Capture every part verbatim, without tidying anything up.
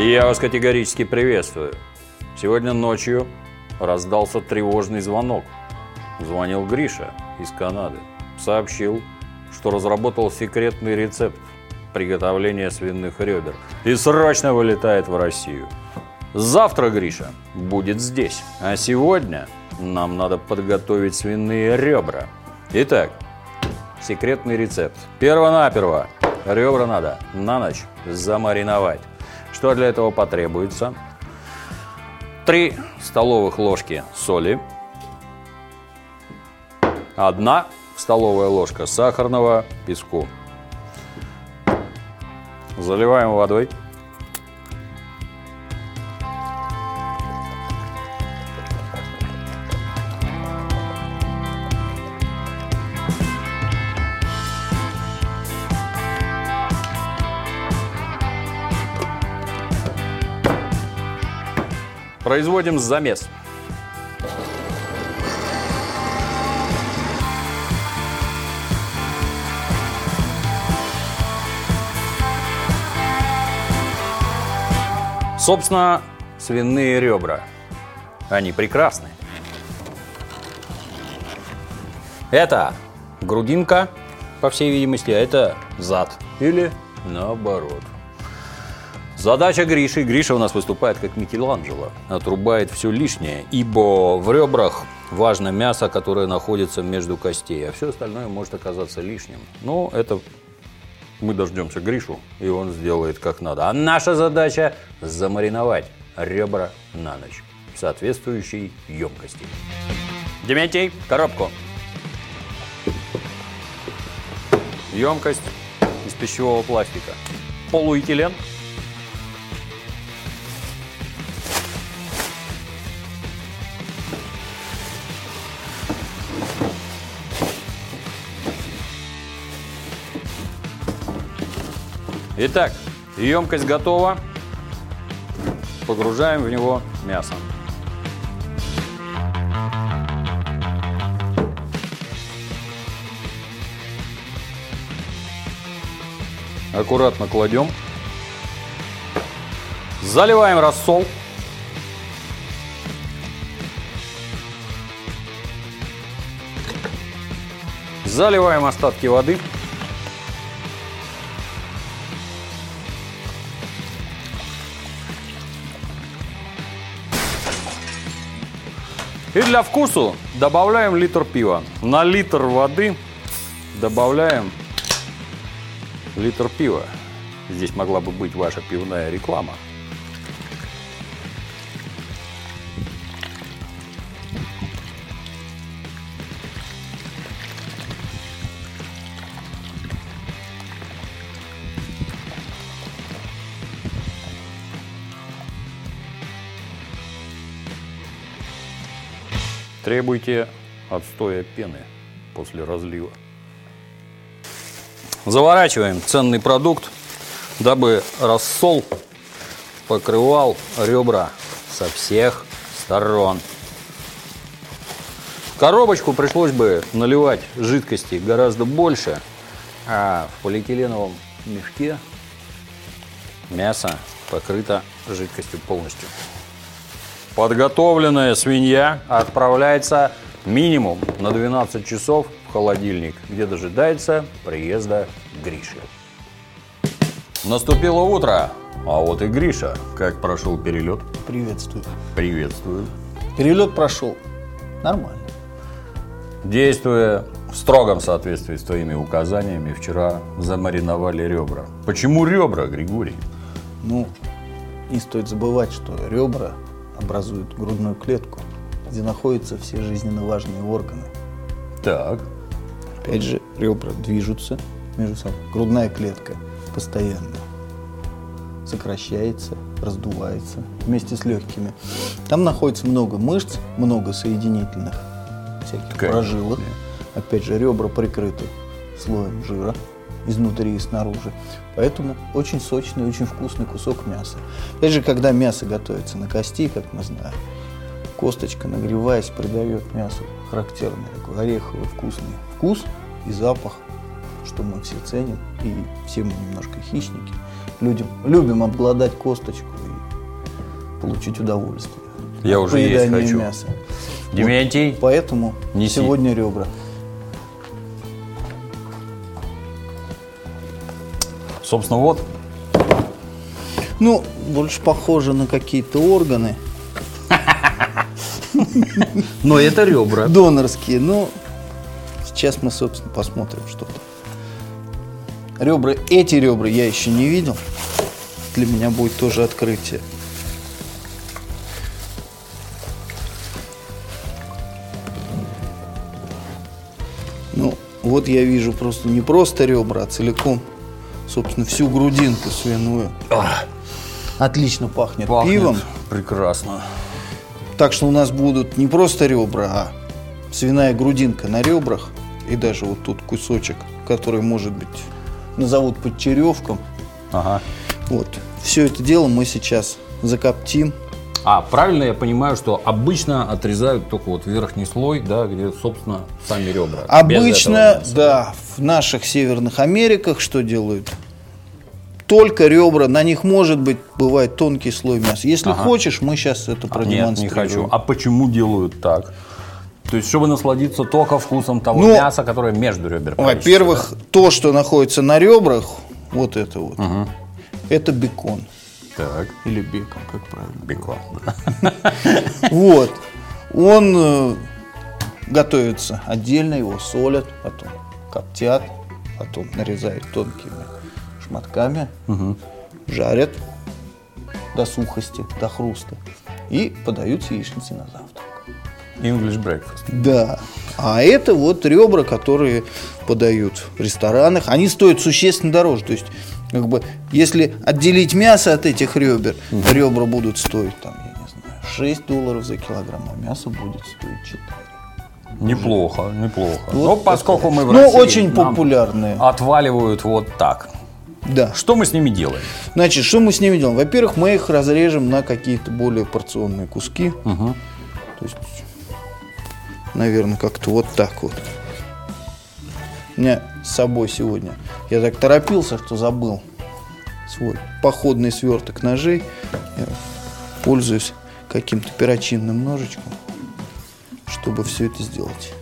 Я вас категорически приветствую. Сегодня ночью раздался тревожный звонок. Звонил Гриша из Канады. Сообщил, что разработал секретный рецепт приготовления свиных ребер и срочно вылетает в Россию. Завтра Гриша будет здесь, а сегодня нам надо подготовить свиные ребра. Итак, секретный рецепт. Перво-наперво ребра надо на ночь замариновать. Что для этого потребуется? три столовых ложки соли, одна столовая ложка сахарного песку. Заливаем водой. Производим замес. Собственно, свиные ребра. Они прекрасны. Это грудинка, по всей видимости, а это зад. Или наоборот. Задача Гриши. Гриша у нас выступает как Микеланджело. Отрубает все лишнее, ибо в ребрах важно мясо, которое находится между костей, а все остальное может оказаться лишним. Но это мы дождемся Гришу, и он сделает как надо. А наша задача – замариновать ребра на ночь в соответствующей емкости. Дементий, коробку. Емкость из пищевого пластика. Полуэтилен. Итак, емкость готова. Погружаем в него мясо. Аккуратно кладем. Заливаем рассол. Заливаем остатки воды. И для вкусу добавляем литр пива. На литр воды добавляем литр пива. Здесь могла бы быть ваша пивная реклама. Требуйте отстоя пены после разлива. Заворачиваем ценный продукт, дабы рассол покрывал ребра со всех сторон. В коробочку пришлось бы наливать жидкости гораздо больше, а в полиэтиленовом мешке мясо покрыто жидкостью полностью. Подготовленная свинья отправляется минимум на двенадцать часов в холодильник, где дожидается приезда Гриши. Наступило утро, а вот и Гриша. Как прошел перелет? Приветствую. Приветствую. Перелет прошел нормально. Действуя в строгом соответствии с твоими указаниями, вчера замариновали ребра. Почему ребра, Григорий? Ну, не стоит забывать, что ребра образуют грудную клетку, где находятся все жизненно важные органы. Так. Опять же, ребра движутся между собой. Грудная клетка постоянно сокращается, раздувается вместе с легкими. Там находится много мышц, много соединительных всяких Ткань. прожилок. Опять же, ребра прикрыты слоем жира изнутри и снаружи. Поэтому очень сочный, очень вкусный кусок мяса. Опять же, когда мясо готовится на кости, как мы знаем, косточка, нагреваясь, придает мясу характерный такой ореховый вкусный вкус и запах. что мы все ценим, и все мы немножко хищники. Людям, любим обглодать косточку и получить удовольствие. Я уже есть хочу. Мяса. Дементий, вот, поэтому неси. Сегодня ребра. Собственно, вот. Ну, больше похоже на какие-то органы. Но это ребра. Донорские. Ну, сейчас мы, собственно, посмотрим что-то. Ребра, эти ребра я еще не видел. Для меня будет тоже открытие. Ну, вот я вижу просто не просто ребра, а целиком, собственно, всю грудинку свиную. Ах. Отлично пахнет, Пахнет пивом. Прекрасно. Так что у нас будут не просто ребра, а свиная грудинка на ребрах. И даже вот тут кусочек, который, может быть, назовут под черевком. Ага. Вот. Все это дело мы сейчас закоптим. А, правильно я понимаю, что обычно отрезают только вот верхний слой, да, где, собственно, сами ребра. Обычно, да, в наших Северных Америках что делают? Только ребра, на них может быть, бывает тонкий слой мяса. Если ага. хочешь, мы сейчас это продемонстрируем. Нет, не хочу. А почему делают так? То есть, чтобы насладиться только вкусом того ну, мяса, которое между ребер. Во-первых, да? то, что находится на ребрах, вот это вот, угу. это бекон. Так. Или бекон, как правильно? Бекон, да. Вот. Он э, готовится отдельно, его солят, потом коптят, потом нарезают тонкими шматками, угу. жарят до сухости, до хруста и подают с яичницей на завтрак. English breakfast. Да. А это вот ребра, которые подают в ресторанах. Они стоят существенно дороже. То есть, как бы, если отделить мясо от этих ребер, угу. ребра будут стоить, там, я не знаю, шесть долларов за килограмм, а мясо будет стоить четыре. Неплохо, неплохо. Вот но поскольку мы в ну, России, очень популярные. Отваливают вот так. Да. Что мы с ними делаем? Значит, что мы с ними делаем? Во-первых, мы их разрежем на какие-то более порционные куски. Угу. То есть, наверное, как-то вот так вот. У меня с собой сегодня. Я так торопился, что забыл свой походный сверток ножей. Я пользуюсь каким-то перочинным ножичком, чтобы все это сделать.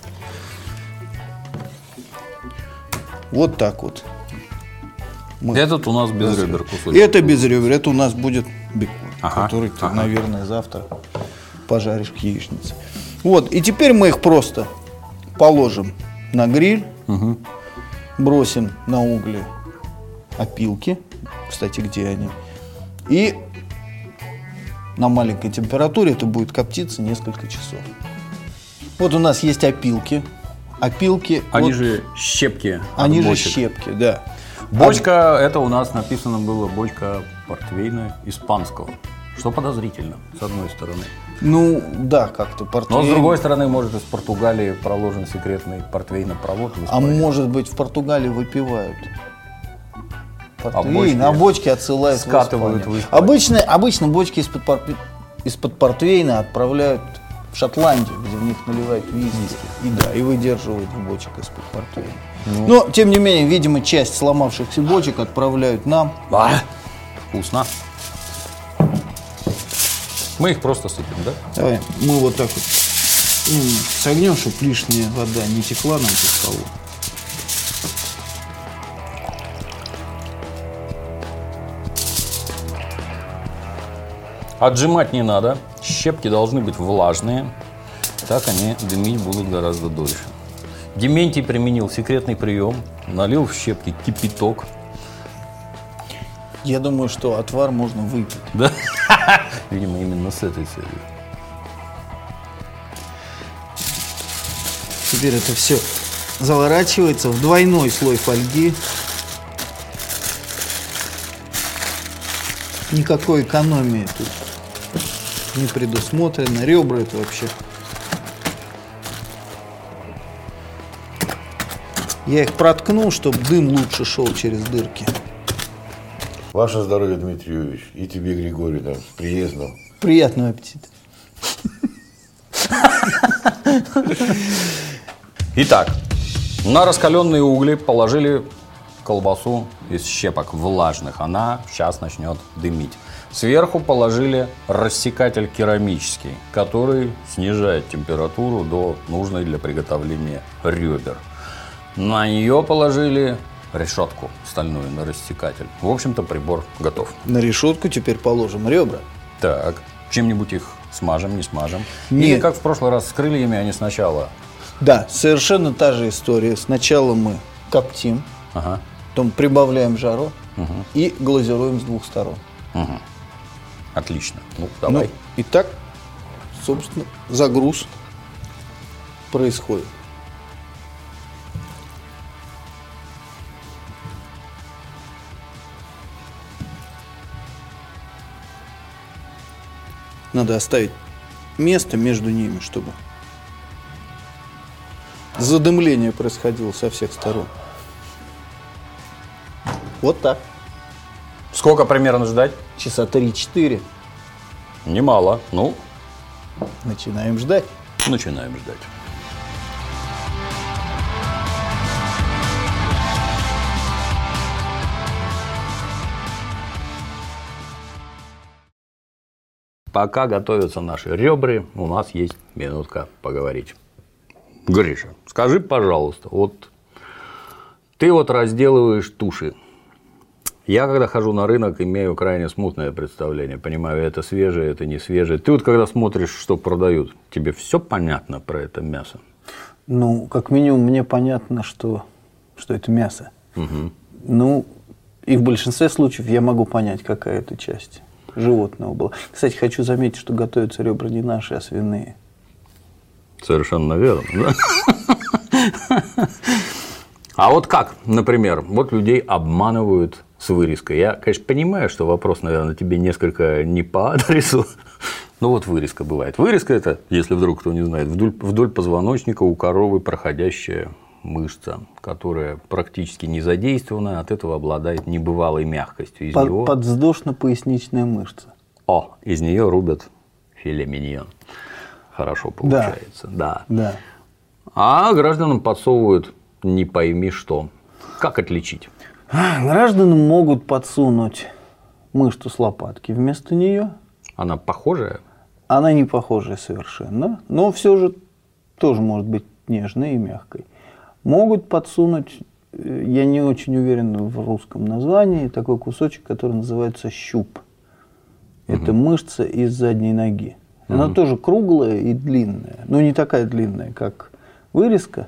Вот так вот. Мы Этот у нас без ребер кусочек. Это без ребер, это у нас будет бекон, ага, который ты, ага. наверное, завтра пожаришь к яичнице. Вот, и теперь мы их просто положим на гриль, угу. бросим на угли опилки, кстати, где они, и на маленькой температуре это будет коптиться несколько часов. Вот у нас есть опилки. Опилки. Они вот, же щепки. Они же щепки, да. Бочка, это у нас написано было бочка портвейна испанского. Что подозрительно, с одной стороны. Ну, да, как-то портвейн. Но с другой стороны, может, из Португалии проложен секретный портвейнопровод. А может быть, в Португалии выпивают портвейн, а, а бочки отсылают скатывают в Испанию. Обычно, обычно бочки из-под, пор... из-под портвейна отправляют в Шотландию, где в них наливают виски. И да, и выдерживают в бочек из-под портвейна. Ну. Но, тем не менее, видимо, часть сломавшихся бочек отправляют нам. А, вкусно. Мы их просто сыпем, да? Давай, мы вот так вот ну, согнем, чтобы лишняя вода не текла нам по столу. Отжимать не надо. Щепки должны быть влажные. Так они дымить будут гораздо дольше. Дементий применил секретный прием. Налил в щепки кипяток. Я думаю, что отвар можно выпить. Да? Видимо, именно с этой целью. Теперь это все заворачивается в двойной слой фольги. Никакой экономии тут не предусмотрено. Ребра это вообще. Я их проткну, чтобы дым лучше шел через дырки. Ваше здоровье, Дмитрий Юрьевич. И тебе, Григорий, да, с приездом. Приятного аппетита. Итак, На раскаленные угли положили колбасу из щепок влажных. Она сейчас начнет дымить. Сверху положили рассекатель керамический, который снижает температуру до нужной для приготовления ребер. На нее положили решетку стальную на рассекатель. В общем-то, прибор готов. На решетку теперь положим ребра. Так, чем-нибудь их смажем, не смажем? Нет. Или как в прошлый раз с крыльями, они сначала... Да, совершенно та же история. Сначала мы коптим, Ага. потом прибавляем жару Угу. и глазируем с двух сторон. Угу. Отлично. Ну, давай. Ну, и так, собственно, загруз происходит. Надо оставить место между ними, чтобы задымление происходило со всех сторон. Вот так. Сколько примерно ждать? Часа три-четыре. Немало. Ну, Начинаем ждать. начинаем ждать. Пока готовятся наши ребры, у нас есть минутка поговорить. Гриша, скажи, пожалуйста, вот ты вот разделываешь туши. Я, когда хожу на рынок, имею крайне смутное представление. Понимаю, это свежее, это не свежее. Ты вот, когда смотришь, что продают, тебе все понятно про это мясо? Ну, как минимум, мне понятно, что, что это мясо. Угу. Ну, и в большинстве случаев я могу понять, какая это часть животного была. Кстати, хочу заметить, что готовятся ребра не наши, а свиные. Совершенно верно. Да? А вот как, например, вот людей обманывают с вырезкой. Я, конечно, понимаю, что вопрос, наверное, тебе несколько не по адресу. Но вот вырезка бывает. Вырезка – это, если вдруг кто не знает, вдоль, вдоль позвоночника у коровы проходящая мышца, которая практически не задействована, от этого обладает небывалой мягкостью. Из Под, него... Подвздошно-поясничная мышца. О, из нее рубят филе миньон. Хорошо получается. Да. Да. А гражданам подсовывают не пойми что. Как отличить? Гражданам могут подсунуть мышцу с лопатки вместо нее. Она похожая? Она не похожая совершенно, но все же тоже может быть нежной и мягкой. Могут подсунуть, я не очень уверен в русском названии, такой кусочек, который называется щуп. Это угу. мышца из задней ноги. Она угу. тоже круглая и длинная. Ну, не такая длинная, как вырезка,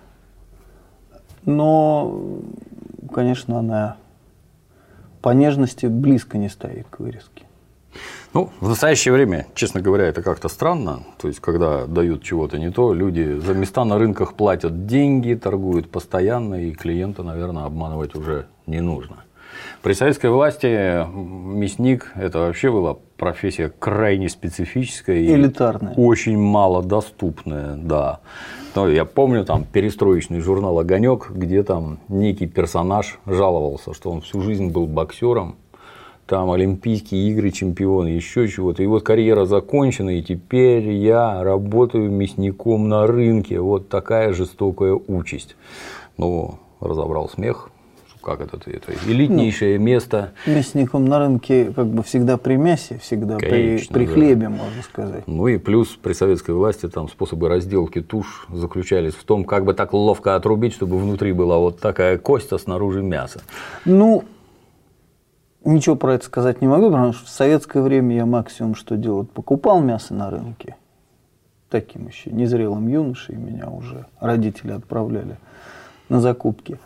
но, конечно, она по нежности близко не стоит к вырезке. Ну, в настоящее время, честно говоря, это как-то странно. То есть, когда дают чего-то не то, люди за места на рынках платят деньги, торгуют постоянно, и клиента, наверное, обманывать уже не нужно. При советской власти мясник – это вообще была профессия крайне специфическая и элитарная, очень малодоступная, да. Но я помню там перестроечный журнал «Огонек», где там некий персонаж жаловался, что он всю жизнь был боксером, там Олимпийские игры, чемпион, еще чего-то. И вот карьера закончена, и теперь я работаю мясником на рынке. Вот такая жестокая участь. Ну, разобрал смех. Как это? Это элитнейшее ну, место. Мясником на рынке как бы всегда при мясе, всегда Конечно, при, при да. хлебе, можно сказать. Ну и плюс при советской власти там способы разделки туш заключались в том, как бы так ловко отрубить, чтобы внутри была вот такая кость, а снаружи мясо. Ну, ничего про это сказать не могу, потому что в советское время я максимум что делал, покупал мясо на рынке. Таким еще незрелым юношей меня уже родители отправляли на закупки.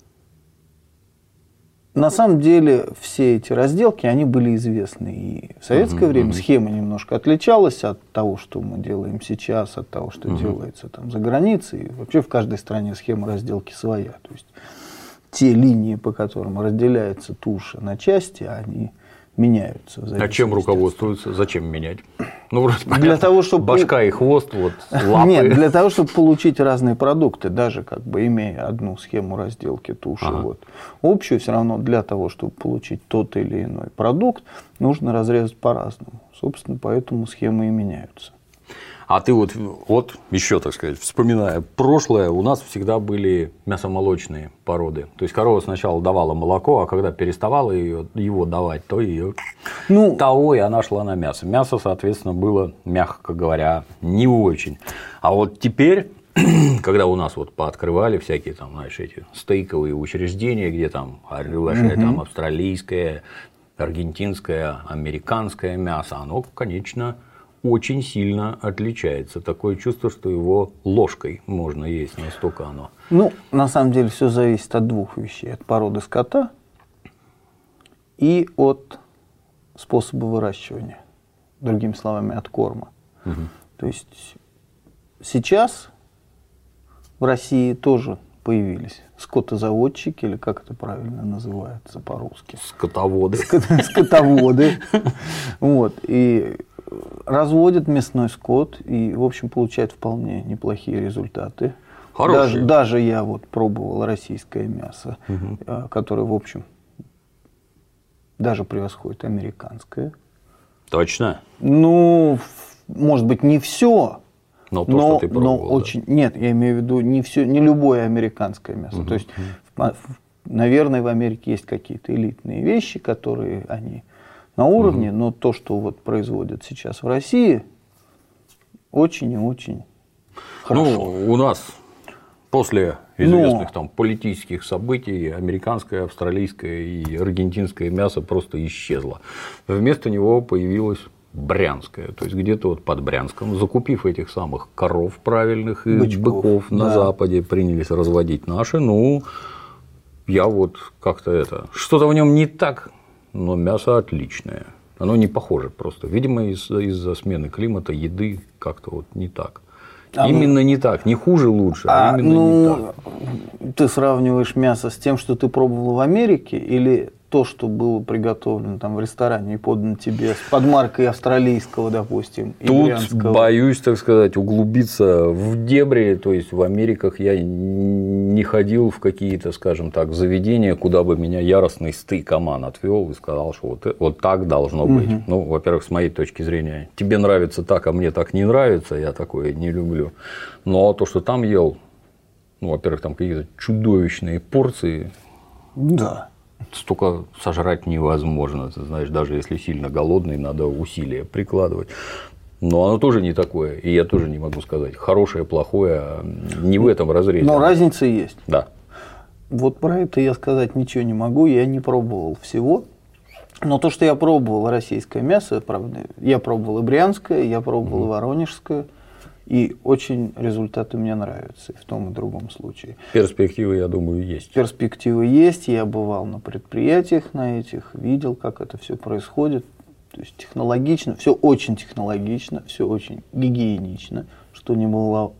На самом деле все эти разделки, они были известны. И в советское uh-huh, время uh-huh. схема немножко отличалась от того, что мы делаем сейчас, от того, что uh-huh. делается там за границей. И вообще в каждой стране схема разделки своя. То есть те линии, по которым разделяется туша на части, они меняются. А чем руководствуются? Зачем менять? Ну, вроде для понятно, того, чтобы... башка и хвост, вот, лапы. Нет, для того, чтобы получить разные продукты, даже как бы имея одну схему разделки туши, ага. вот, общую, все равно для того, чтобы получить тот или иной продукт, нужно разрезать по-разному. Собственно, поэтому схемы и меняются. А ты вот, вот еще, так сказать, вспоминая прошлое, у нас всегда были мясомолочные породы. То есть корова сначала давала молоко, а когда переставала ее, его давать, то ее ну, того, и она шла на мясо. Мясо, соответственно, было, мягко говоря, не очень. А вот теперь, когда у нас вот пооткрывали всякие там, знаешь, эти стейковые учреждения, где там хорошее, угу. там австралийское, аргентинское, американское мясо, оно, конечно, очень сильно отличается. Такое чувство, что его ложкой можно есть, настолько оно. Ну, на самом деле, все зависит от двух вещей. От породы скота и от способа выращивания. Другими словами, от корма. Угу. То есть сейчас в России тоже появились скотозаводчики, или как это правильно называется по-русски? Скотоводы. Скотоводы. Вот. И разводят мясной скот и, в общем, получают вполне неплохие результаты. Даже, даже я вот пробовал российское мясо, угу. которое, в общем, даже превосходит американское. Точно? Ну, может быть, не все. Но, то, но, что ты пробовал, но да. очень. Нет, я имею в виду не все, не любое американское мясо. Угу. То есть, наверное, в Америке есть какие-то элитные вещи, которые они на уровне, угу. но то, что вот производят сейчас в России, очень и очень хорошо. Ну, у нас после известных но... там политических событий американское, австралийское и аргентинское мясо просто исчезло. Вместо него появилось брянское, то есть где-то вот под Брянском, закупив этих самых коров правильных и бычков, быков на да. Западе, принялись разводить наши. Ну, я вот как-то это, что-то в нем не так. Но мясо отличное. Оно не похоже просто. Видимо, из-за, из-за смены климата, еды как-то вот не так. А именно ну, не так. Не хуже, лучше, а, а именно ну, не так. Ты сравниваешь мясо с тем, что ты пробовал в Америке, или то, что было приготовлено там в ресторане и подано тебе с подмаркой австралийского, допустим, и Тут брянского? Боюсь, так сказать, углубиться в дебри. То есть в Америках я не ходил в какие-то, скажем так, заведения, куда бы меня яростный стейкоман отвел и сказал, что вот, вот так должно быть. Угу. Ну, во-первых, с моей точки зрения, тебе нравится так, а мне так не нравится, я такое не люблю. Но то, что там ел, ну, во-первых, там какие-то чудовищные порции. Да. Столько сожрать невозможно, ты знаешь, даже если сильно голодный, надо усилия прикладывать. Но оно тоже не такое, и я тоже не могу сказать, хорошее, плохое, не в этом разрезе. Но разница есть. Да. Вот про это я сказать ничего не могу, я не пробовал всего. Но то, что я пробовал российское мясо, правда, я пробовал и брянское, я пробовал mm-hmm. и воронежское. И очень результаты мне нравятся и в том и в другом случае. Перспективы, я думаю, есть. Перспективы есть. Я бывал на предприятиях на этих, видел, как это все происходит. То есть технологично, все очень технологично, все очень гигиенично, что немало...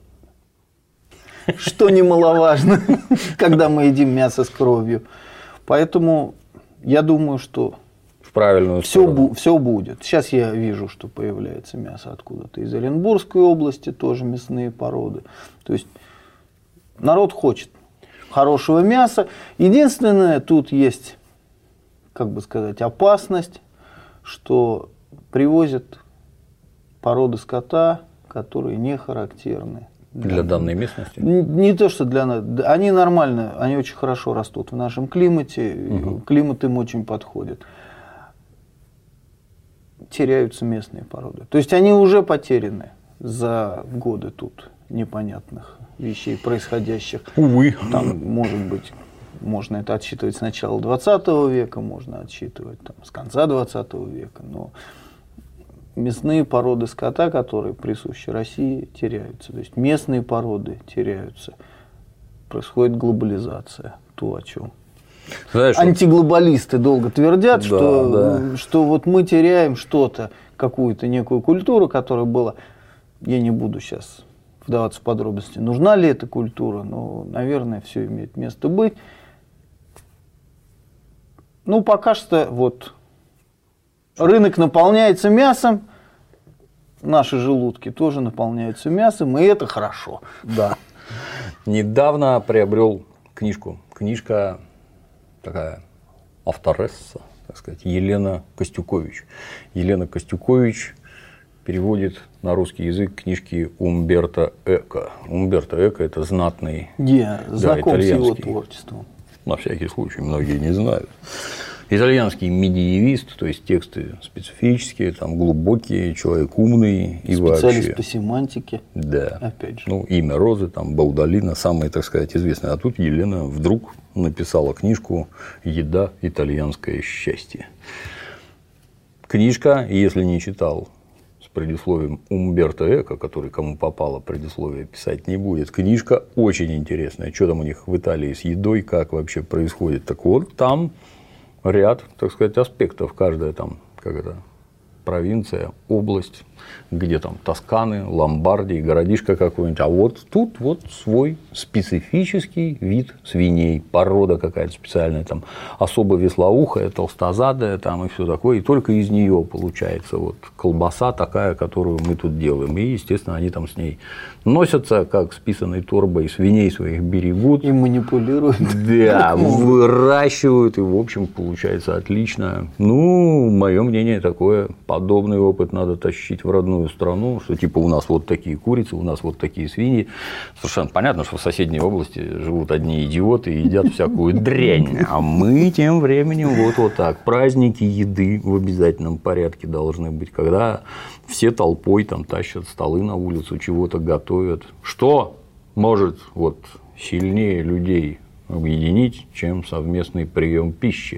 что немаловажно, когда мы едим мясо с кровью. Поэтому я думаю, что правильную все, бу- все будет. Сейчас я вижу, что появляется мясо откуда-то из Оренбургской области, тоже мясные породы. То есть народ хочет хорошего мяса. Единственное, тут есть, как бы сказать, опасность, что привозят породы скота, которые не характерны для, для данной местности. Не, не то, что для нас. Они нормально, они очень хорошо растут в нашем климате. Угу. Климат им очень подходит. Теряются местные породы. То есть они уже потеряны за годы тут непонятных вещей, происходящих. Увы. Там, может быть, можно это отсчитывать с начала двадцатого века, можно отсчитывать там, с конца двадцатого века, но мясные породы скота, которые присущи России, теряются. То есть местные породы теряются. Происходит глобализация, то, о чем Знаешь, антиглобалисты долго твердят, да, что, да. что вот мы теряем что-то, какую-то некую культуру, которая была. Я не буду сейчас вдаваться в подробности, нужна ли эта культура, но, наверное, все имеет место быть. Ну, пока что вот рынок наполняется мясом, наши желудки тоже наполняются мясом, и это хорошо. Да. Недавно приобрел книжку. Книжка такая авторесса, так сказать, Елена Костюкович. Елена Костюкович переводит на русский язык книжки Умберто Эко. Умберто Эко – это знатный, Я да, знаком с его итальянский, творчеством. на всякий случай, многие не знают. Итальянский медиевист, то есть тексты специфические, там глубокие, человек умный и Специалист вообще. по семантике. Да. Опять же. Ну, имя Розы, там, Баудалина, самые, так сказать, известные. А тут Елена вдруг написала книжку «Еда. Итальянское счастье». Книжка, если не читал, с предисловием Умберто Эко, который кому попало предисловие писать не будет, книжка очень интересная. Что там у них в Италии с едой, как вообще происходит. Так вот, там ряд, так сказать, аспектов. Каждая там, как это, провинция, область, где там Тосканы, Ломбардии, городишко какой-нибудь. А вот тут вот свой специфический вид свиней, порода какая-то специальная, там особо веслоухая, толстозадая там и все такое. И только из нее получается вот колбаса такая, которую мы тут делаем. И, естественно, они там с ней носятся, как с писаной торбой, свиней своих берегут. И манипулируют. Да, выращивают, и, в общем, получается отлично. Ну, мое мнение такое, подобный опыт надо тащить в родную страну, что типа у нас вот такие курицы, у нас вот такие свиньи. Совершенно понятно, что в соседней области живут одни идиоты и едят всякую дрянь. А мы тем временем вот, вот так. Праздники еды в обязательном порядке должны быть, когда все толпой там тащат столы на улицу, чего-то готовят. Что может вот сильнее людей объединить, чем совместный прием пищи?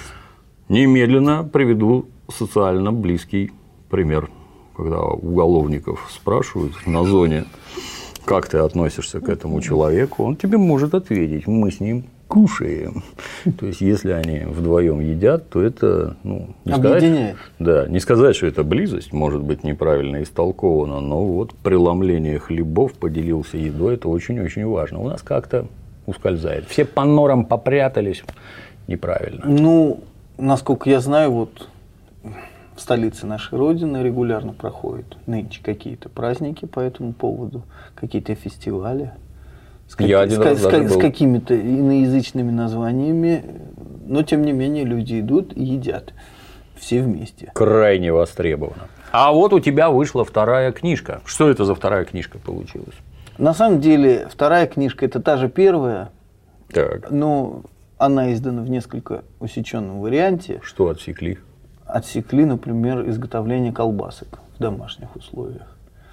Немедленно приведу социально близкий пример, когда уголовников спрашивают на зоне, как ты относишься к этому человеку, он тебе может ответить: мы с ним кушаем. То есть, если они вдвоем едят, то это, ну, не объединяет. сказать, да, не сказать, что это близость, может быть неправильно истолковано, но вот преломление хлебов, поделился едой, это очень-очень важно. У нас как-то ускользает. Все по норам попрятались, неправильно. Ну, насколько я знаю, вот в столице нашей Родины регулярно проходят нынче какие-то праздники по этому поводу, какие-то фестивали с, каки- Я один с, раз с, даже с был. какими-то иноязычными названиями, но тем не менее люди идут и едят все вместе. Крайне востребовано. А вот у тебя вышла вторая книжка. Что это за вторая книжка получилась? На самом деле вторая книжка – это та же первая, Так. но она издана в несколько усеченном варианте. Что отсекли? Отсекли, например, изготовление колбасок в домашних условиях.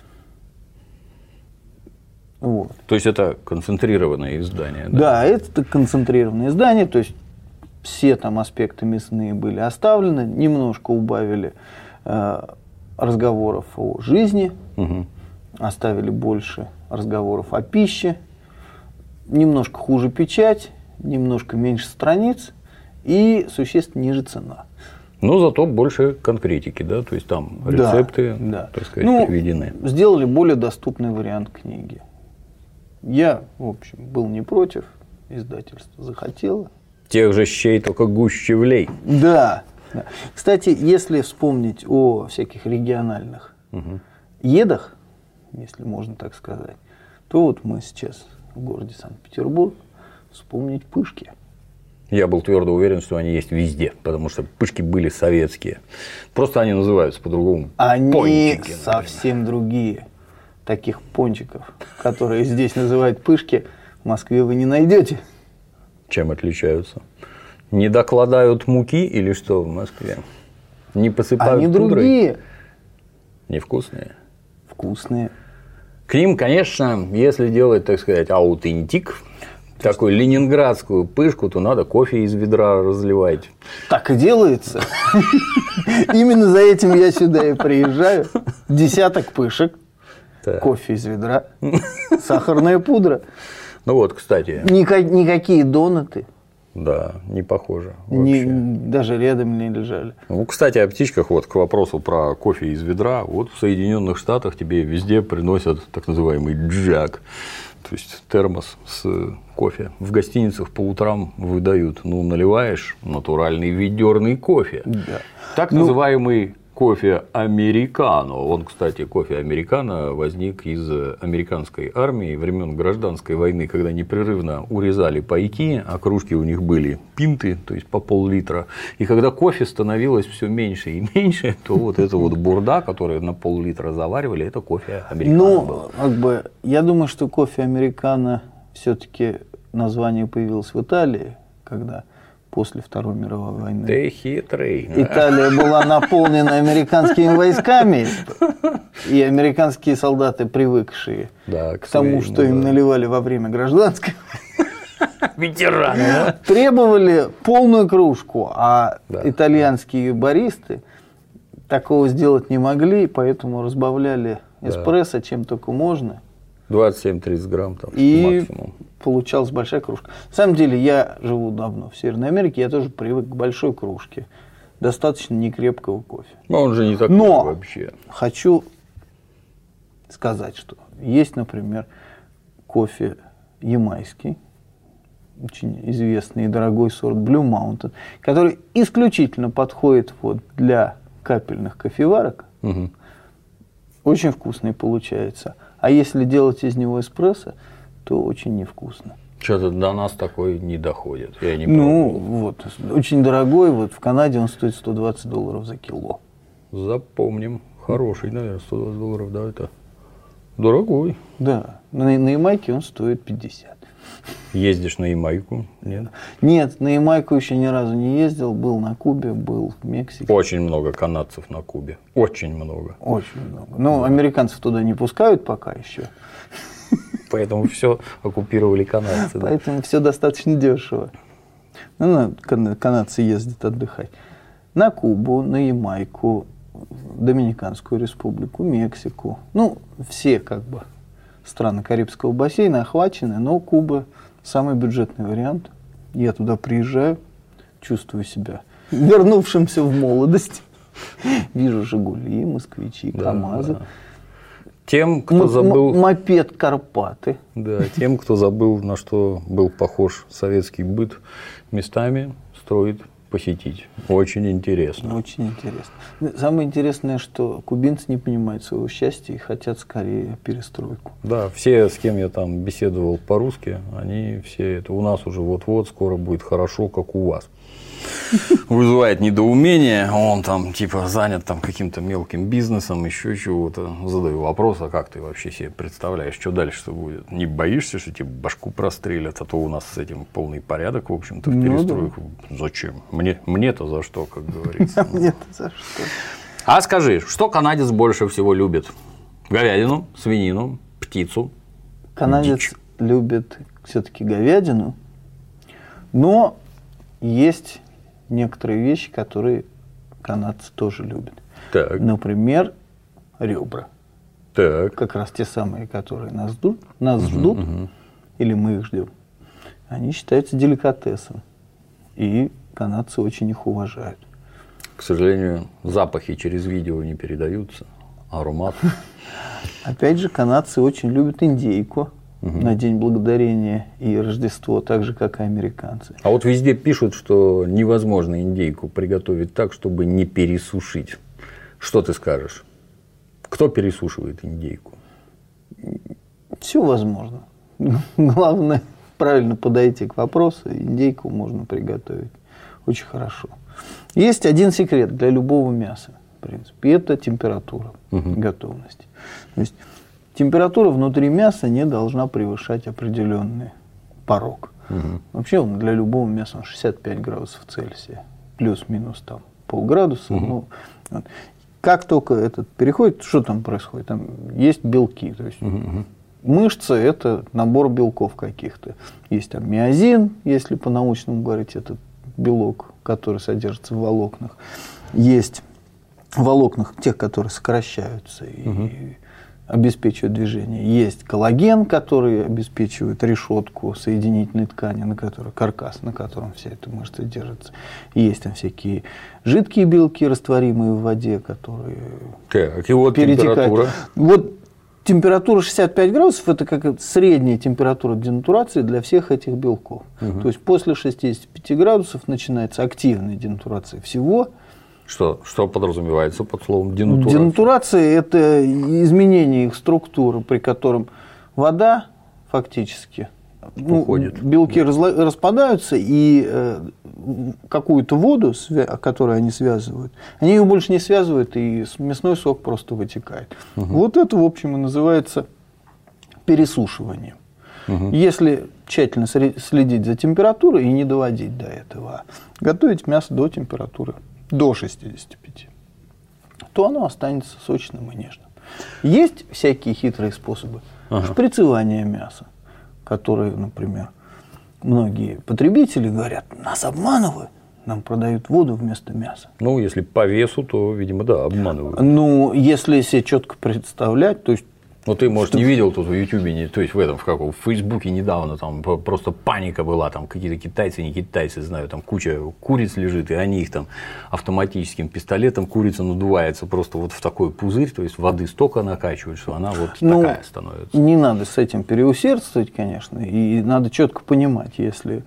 Вот. То есть это концентрированное издание, да? Да, это концентрированное издание, то есть все там аспекты мясные были оставлены, немножко убавили э, разговоров о жизни, Угу. оставили больше разговоров о пище, немножко хуже печать, немножко меньше страниц и существенно ниже цена. Но зато больше конкретики, да, то есть там рецепты, Да, да. так сказать, Ну, приведены. сделали более доступный вариант книги. Я, в общем, был не против, издательство захотело. Тех же щей, только гуще влей. Да. да. Кстати, если вспомнить о всяких региональных Угу. едах, если можно так сказать, то вот мы сейчас в городе Санкт-Петербург, вспомнить пышки. Я был твердо уверен, что они есть везде, потому что пышки были советские. Просто они называются по-другому. Они Пончики, например. совсем другие. Таких пончиков, которые здесь называют пышки, в Москве вы не найдете. Чем отличаются? Не докладают муки или что в Москве? Не посыпают Они пудрой? другие. Невкусные. Вкусные. К ним, конечно, если делать, так сказать, аутентик, такую ленинградскую пышку, то надо кофе из ведра разливать. Так и делается. Именно за этим я сюда и приезжаю. Десяток пышек, Так. кофе из ведра, сахарная пудра. Ну вот, кстати, Ника- никакие донаты да, не похоже ни- вообще. даже рядом не лежали. Ну, кстати, о птичках, вот к вопросу про кофе из ведра. Вот в Соединенных Штатах тебе везде приносят так называемый джаг, то есть термос с кофе. В гостиницах по утрам выдают, ну, наливаешь натуральный ведерный кофе. Да. Так Ну, называемый кофе американо. Он, кстати, кофе американо возник из американской армии времен гражданской войны, когда непрерывно урезали пайки, а кружки у них были пинты, то есть по пол-литра. И когда кофе становилось все меньше и меньше, то вот эта вот бурда, которую на пол-литра заваривали, это кофе американо Ну, было. как бы, я думаю, что кофе американо все-таки название появилось в Италии, когда после Второй мировой войны Ты хитрый. Италия была наполнена американскими войсками, и американские солдаты, привыкшие Да, к тому, что им наливали во время гражданской, ветераны. требовали полную кружку, а Да. итальянские баристы такого сделать не могли, поэтому разбавляли эспрессо чем только можно. двадцать семь тридцать грамм там И максимум. получалась большая кружка. На самом деле, я живу давно в Северной Америке, я тоже привык к большой кружке. Достаточно некрепкого кофе. Но он же не такой Но вообще. хочу сказать, что есть, например, кофе ямайский, очень известный и дорогой сорт Blue Mountain, который исключительно подходит вот для капельных кофеварок. Угу. Очень вкусный получается. А если делать из него эспрессо, то очень невкусно. Что-то до нас такой не доходит. Я не Ну, пробовал. вот, очень дорогой. Вот в Канаде он стоит сто двадцать долларов за кило. Запомним. Хороший, наверное, сто двадцать долларов, да, это дорогой. Да. На, на Ямайке он стоит пятьдесят. Ездишь на Ямайку? Нет? Нет, на Ямайку еще ни разу не ездил. Был на Кубе, был в Мексике. Очень много канадцев на Кубе. Очень много. Очень много. Ну, американцев туда не пускают пока еще. Поэтому все оккупировали канадцы. Да? Поэтому все достаточно дешево. Ну, кан- канадцы ездят отдыхать. На Кубу, на Ямайку, Доминиканскую республику, Мексику. Ну, все как бы страны Карибского бассейна охвачены, но Куба самый бюджетный вариант. Я туда приезжаю, чувствую себя вернувшимся в молодость. Вижу «Жигули», «Москвичи», Да, «КамАЗы». да. Тем, кто М- забыл, м- мопед «Карпаты». да, тем, кто забыл, на что был похож советский быт, местами стоит посетить. Очень интересно. Очень интересно. Самое интересное, что кубинцы не понимают своего счастья и хотят скорее перестройку. Да, все, с кем я там беседовал по-русски, они все это у нас уже вот-вот скоро будет хорошо, как у вас. Вызывает недоумение, он там типа занят там каким-то мелким бизнесом, еще чего-то. Задаю вопрос, а как ты вообще себе представляешь, что дальше-то будет? Не боишься, что тебе башку прострелят, а то у нас с этим полный порядок, в общем-то, в Ну, перестройку. Зачем? Мне, мне-то за что, как говорится. Нет, за что? А скажи, что канадец больше всего любит? Говядину, свинину, птицу? Канадец Дичь. любит все-таки говядину, но есть некоторые вещи, которые канадцы тоже любят. Так, Например, ребра. так. Как раз те самые, которые нас ждут, нас ждут или мы их ждем. Они считаются деликатесом. И канадцы очень их уважают. К сожалению, запахи через видео не передаются, аромат. Опять же, канадцы очень любят индейку на День Благодарения и Рождество, так же, как и американцы. А вот везде пишут, что невозможно индейку приготовить так, чтобы не пересушить. Что ты скажешь? Кто пересушивает индейку? Все возможно. Главное, правильно подойти к вопросу. Индейку можно приготовить очень хорошо. Есть один секрет для любого мяса, в принципе. Это температура готовности. То есть температура внутри мяса не должна превышать определенный порог. Угу. Вообще он для любого мяса шестьдесят пять градусов Цельсия. Плюс-минус там полградуса. Угу. Ну, вот. Как только этот переходит, что там происходит? Там есть белки. То есть угу. Мышца – это набор белков каких-то. Есть там миозин, если по-научному говорить, это белок, который содержится в волокнах. Есть в волокнах тех, которые сокращаются и угу. обеспечивают движение. Есть коллаген, который обеспечивает решетку соединительной ткани, на которой каркас, на котором вся эта мышца держится. Есть там всякие жидкие белки, растворимые в воде, которые так, и вот перетекают. Температура. Вот температура шестьдесят пять градусов – это как средняя температура денатурации для всех этих белков. Угу. То есть после шестидесяти пяти градусов начинается активная денатурация всего. Что, что подразумевается под словом денатурация? Денатурация – это изменение их структуры, при котором вода фактически, ну, белки разла- распадаются, и э, какую-то воду, свя- которую они связывают, они ее больше не связывают, и мясной сок просто вытекает. Угу. Вот это, в общем, и называется пересушиванием. Угу. Если тщательно следить за температурой и не доводить до этого, готовить мясо до температуры до шестидесяти пяти, то оно останется сочным и нежным. Есть всякие хитрые способы ага. шприцевания мяса, которые, например, многие потребители говорят, нас обманывают, нам продают воду вместо мяса. Ну, если по весу, то, видимо, да, обманывают. Ну, если себе четко представлять, то есть ну, ты, может, что... не видел тут в Ютубе, то есть в этом, в каком, в Фейсбуке недавно там просто паника была, там какие-то китайцы, не китайцы, знаю, там куча куриц лежит, и они их там автоматическим пистолетом, курица надувается просто вот в такой пузырь, то есть воды столько накачивают, что она вот ну, такая становится. Не надо с этим переусердствовать, конечно, и надо четко понимать, если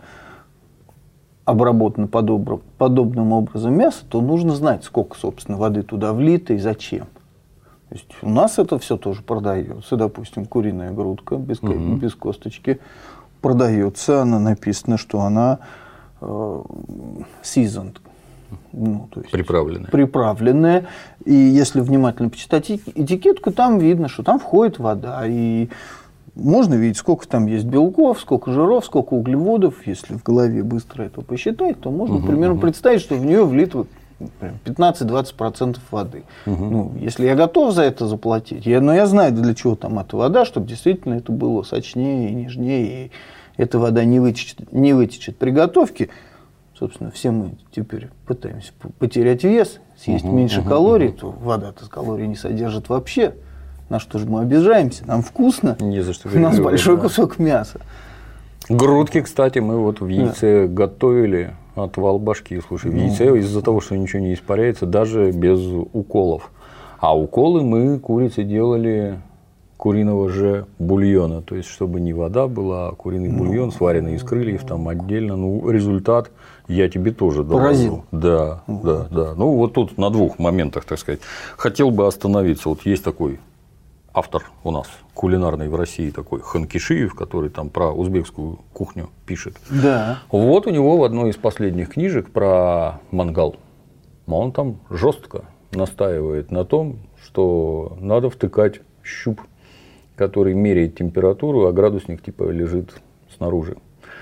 обработано подобным, подобным образом мясо, то нужно знать, сколько, собственно, воды туда влито и зачем. То есть у нас это все тоже продается. Допустим, куриная грудка без, угу. без косточки продается. Она написано, что она э, seasoned. Ну, то есть приправленная. приправленная. И если внимательно почитать этикетку, там видно, что там входит вода. И можно видеть, сколько там есть белков, сколько жиров, сколько углеводов. Если в голове быстро это посчитать, то можно угу, примерно угу. представить, что в нее влито пятнадцать-двадцать процентов воды. Угу. Ну, если я готов за это заплатить, я, но я знаю, для чего там эта вода, чтобы действительно это было сочнее и нежнее, и эта вода не вытечет, не вытечет при готовке. Собственно, все мы теперь пытаемся потерять вес, съесть угу, меньше угу, калорий, угу. то вода-то калорий не содержит вообще. На что же мы обижаемся? Нам вкусно, не за что у нас большой да. кусок мяса. Грудки, кстати, мы вот в яйце да. готовили. Отвал башки, слушай, в яйце из-за того, что ничего не испаряется, даже без уколов. А уколы мы курице делали куриного же бульона, то есть чтобы не вода была, а куриный бульон, сваренный из крыльев, там отдельно. Ну, результат я тебе тоже доложу. Да, да, да. Ну, вот тут на двух моментах, так сказать. Хотел бы остановиться. Вот есть такой автор у нас кулинарный в России такой Ханкишиев, который там про узбекскую кухню пишет. Да. Вот у него в одной из последних книжек про мангал, он там жестко настаивает на том, что надо втыкать щуп, который меряет температуру, а градусник типа лежит снаружи.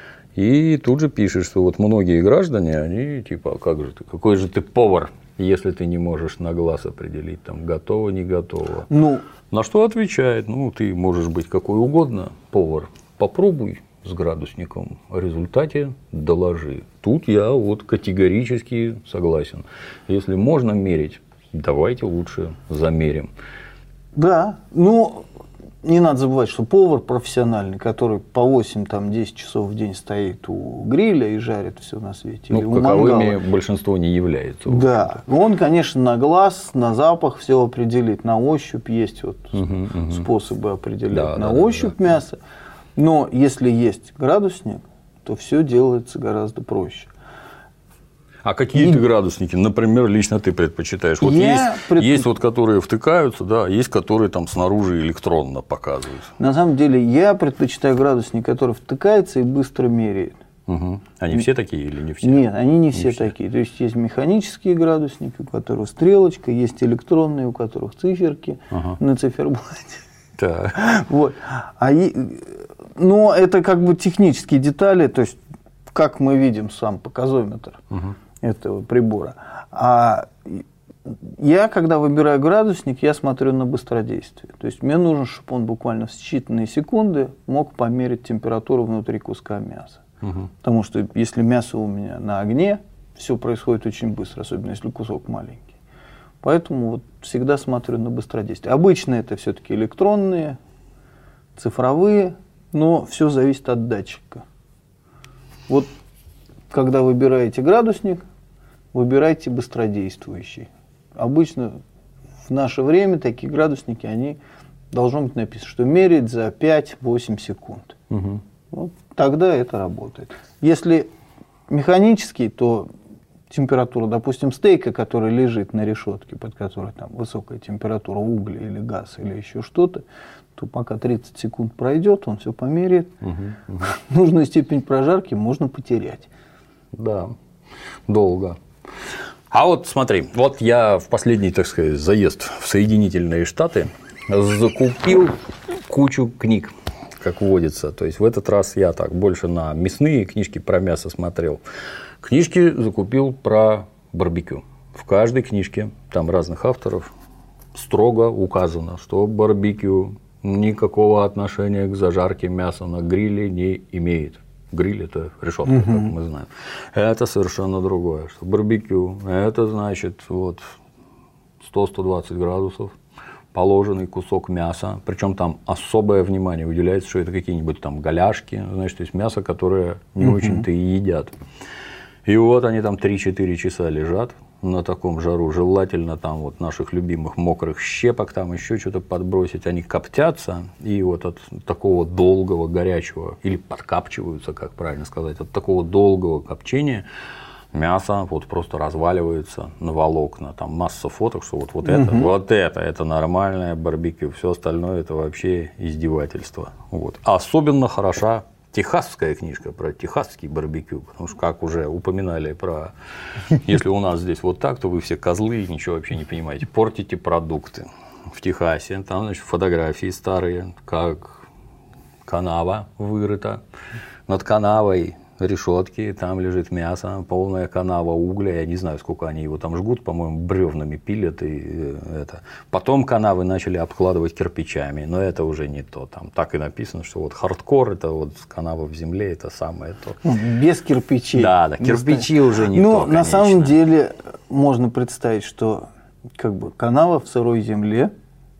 И тут же пишет, что вот многие граждане, они типа, как же ты, какой же ты повар, если ты не можешь на глаз определить, там, готово, не готово. Ну, на что отвечает, ну, ты можешь быть какой угодно повар, попробуй с градусником, о результате доложи. Тут я вот категорически согласен. Если можно мерить, давайте лучше замерим. Да, ну, не надо забывать, что повар профессиональный, который по восемь-десять часов в день стоит у гриля и жарит все на свете. Ну, или у каковыми мангала. Большинство не является. Да, он, конечно, на глаз, на запах все определит, на ощупь есть вот угу, угу. способы определять да, на да, ощупь да, мясо. Да. Но если есть градусник, то все делается гораздо проще. А какие и... ты градусники, например, лично ты предпочитаешь? Вот есть, пред... есть вот, которые втыкаются, да, есть, которые там снаружи электронно показывают. На самом деле, я предпочитаю градусник, который втыкается и быстро меряет. Угу. Они и... все такие или не все? Нет, они не, не все, все такие. То есть, есть механические градусники, у которых стрелочка, есть электронные, у которых циферки ага. на циферблате. Так. Вот. А и... Но это как бы технические детали, то есть, как мы видим сам показометр. Угу. этого прибора. А я, когда выбираю градусник, я смотрю на быстродействие. То есть мне нужно, чтобы он буквально в считанные секунды мог померить температуру внутри куска мяса. Угу. Потому что если мясо у меня на огне, все происходит очень быстро, особенно если кусок маленький. Поэтому вот всегда смотрю на быстродействие. Обычно это все-таки электронные, цифровые, но все зависит от датчика. Вот когда выбираете градусник, выбирайте быстродействующий. Обычно в наше время такие градусники, они должно быть написано, что меряет за пять-восемь секунд. Угу. Вот тогда это работает. Если механический, то температура, допустим, стейка, который лежит на решетке, под которой там высокая температура угля или газ или еще что-то, то пока тридцать секунд пройдет, он все померяет. Угу, угу. Нужную степень прожарки можно потерять. Да, долго. А вот смотри, вот я в последний, так сказать, заезд в Соединительные Штаты закупил кучу книг, как водится. То есть в этот раз я так больше на мясные книжки про мясо смотрел. Книжки закупил про барбекю. В каждой книжке, там разных авторов, строго указано, что барбекю никакого отношения к зажарке мяса на гриле не имеет. Гриль – это решетка, угу. как мы знаем. Это совершенно другое. Что барбекю – это значит вот сто - сто двадцать градусов, положенный кусок мяса. Причем там особое внимание уделяется, что это какие-нибудь там голяшки, значит, то есть мясо, которое не угу. очень-то и едят. И вот они там три-четыре часа лежат на таком жару, желательно там вот наших любимых мокрых щепок, там еще что-то подбросить, они коптятся, и вот от такого долгого горячего, или подкапчиваются, как правильно сказать, от такого долгого копчения мясо вот просто разваливается на волокна, там масса фоток, что вот, вот это, угу. вот это, это нормальное барбекю, все остальное это вообще издевательство. Вот. Особенно хороша техасская книжка про техасский барбекю, потому что, как уже упоминали про, если у нас здесь вот так, то вы все козлы и ничего вообще не понимаете, портите продукты. В Техасе там, значит, фотографии старые, как канава вырыта, над канавой решетки, там лежит мясо, полная канава угля, я не знаю, сколько они его там жгут, по-моему, бревнами пилят, и это. Потом канавы начали обкладывать кирпичами, но это уже не то, там так и написано, что вот хардкор, это вот канава в земле, это самое то. Без кирпичей. Да, да, кирпичи уже не ну, то, конечно. На самом деле можно представить, что как бы канава в сырой земле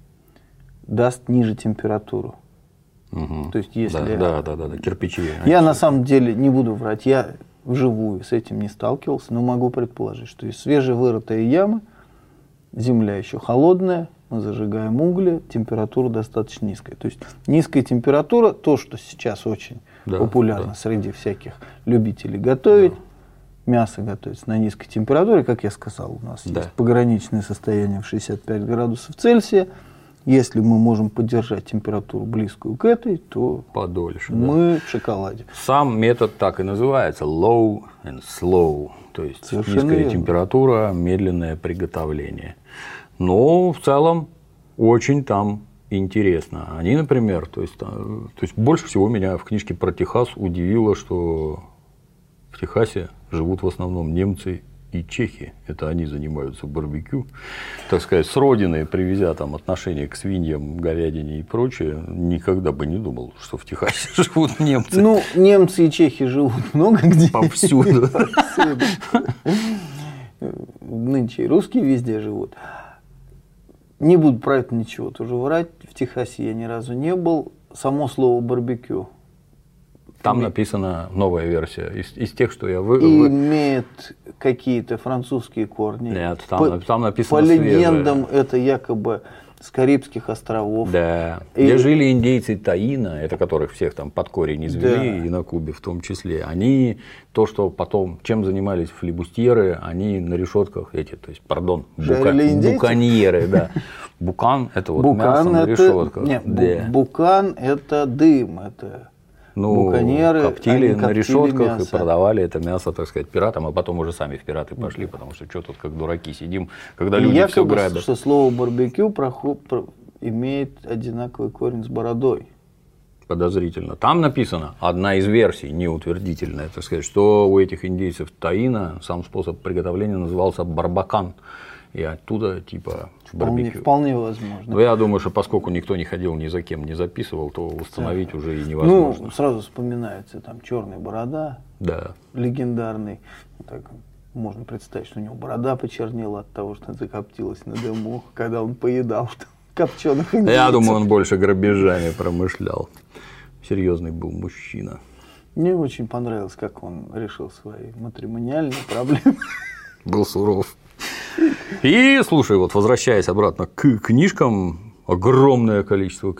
даст ниже температуру. Угу. То есть, если... да, да, да, да, кирпичи. Я на самом деле не буду врать, я вживую с этим не сталкивался, но могу предположить, что из свежевырытой ямы земля еще холодная, мы зажигаем угли, температура достаточно низкая. То есть низкая температура, то, что сейчас очень да, популярно да. среди всяких любителей готовить, да. мясо готовится на низкой температуре, как я сказал, у нас да. есть пограничное состояние в шестьдесят пять градусов Цельсия. Если мы можем поддержать температуру близкую к этой, то подольше, мы да. в шоколаде. Сам метод так и называется – low and slow, то есть совершенно низкая верно. Температура, медленное приготовление. Но в целом очень там интересно. Они, например, то есть, то есть больше всего меня в книжке про Техас удивило, что в Техасе живут в основном немцы и чехи, это они занимаются барбекю, так сказать, с родины, привезя там отношение к свиньям, говядине и прочее, никогда бы не думал, что в Техасе живут немцы. Ну, немцы и чехи живут много где. Повсюду. Нынче и русские везде живут. Не буду про это ничего тоже врать, в Техасе я ни разу не был. Само слово барбекю. Там написана новая версия из, из тех, что я вы. Имеет какие-то французские корни. Нет, там, по, там написано По свежее. легендам, это якобы с Карибских островов. Да. И... Где жили индейцы Таино, это которых всех там под корень извели, да. и на Кубе в том числе. Они то, что потом, чем занимались флибустьеры, они на решетках эти, то есть, пардон, бука, буканьеры, да. Букан это вот букан мясо на это... решетках. Нет, да. Букан это дым, это. Ну, буканьеры, коптили на решетках мясо. И продавали это мясо, так сказать, пиратам, а потом уже сами в пираты пошли, потому что что тут как дураки сидим, когда люди якобы, все грабят. Что слово барбекю проход, про, имеет одинаковый корень с бородой. Подозрительно. Там написано, одна из версий, неутвердительная, так сказать, что у этих индейцев Таино сам способ приготовления назывался барбакан. И оттуда типа барбекю. Вполне, вполне возможно. Но я думаю, что поскольку никто не ходил ни за кем, не записывал, то установить да. уже и невозможно. Ну, сразу вспоминается там черная борода, да. легендарный. Так, можно представить, что у него борода почернела от того, что закоптилась на дыму, когда он поедал копченых индейцев. Я думаю, он больше грабежами промышлял. Серьезный был мужчина. Мне очень понравилось, как он решил свои матримониальные проблемы. Был суров. И, слушай, вот возвращаясь обратно к книжкам, огромное количество книг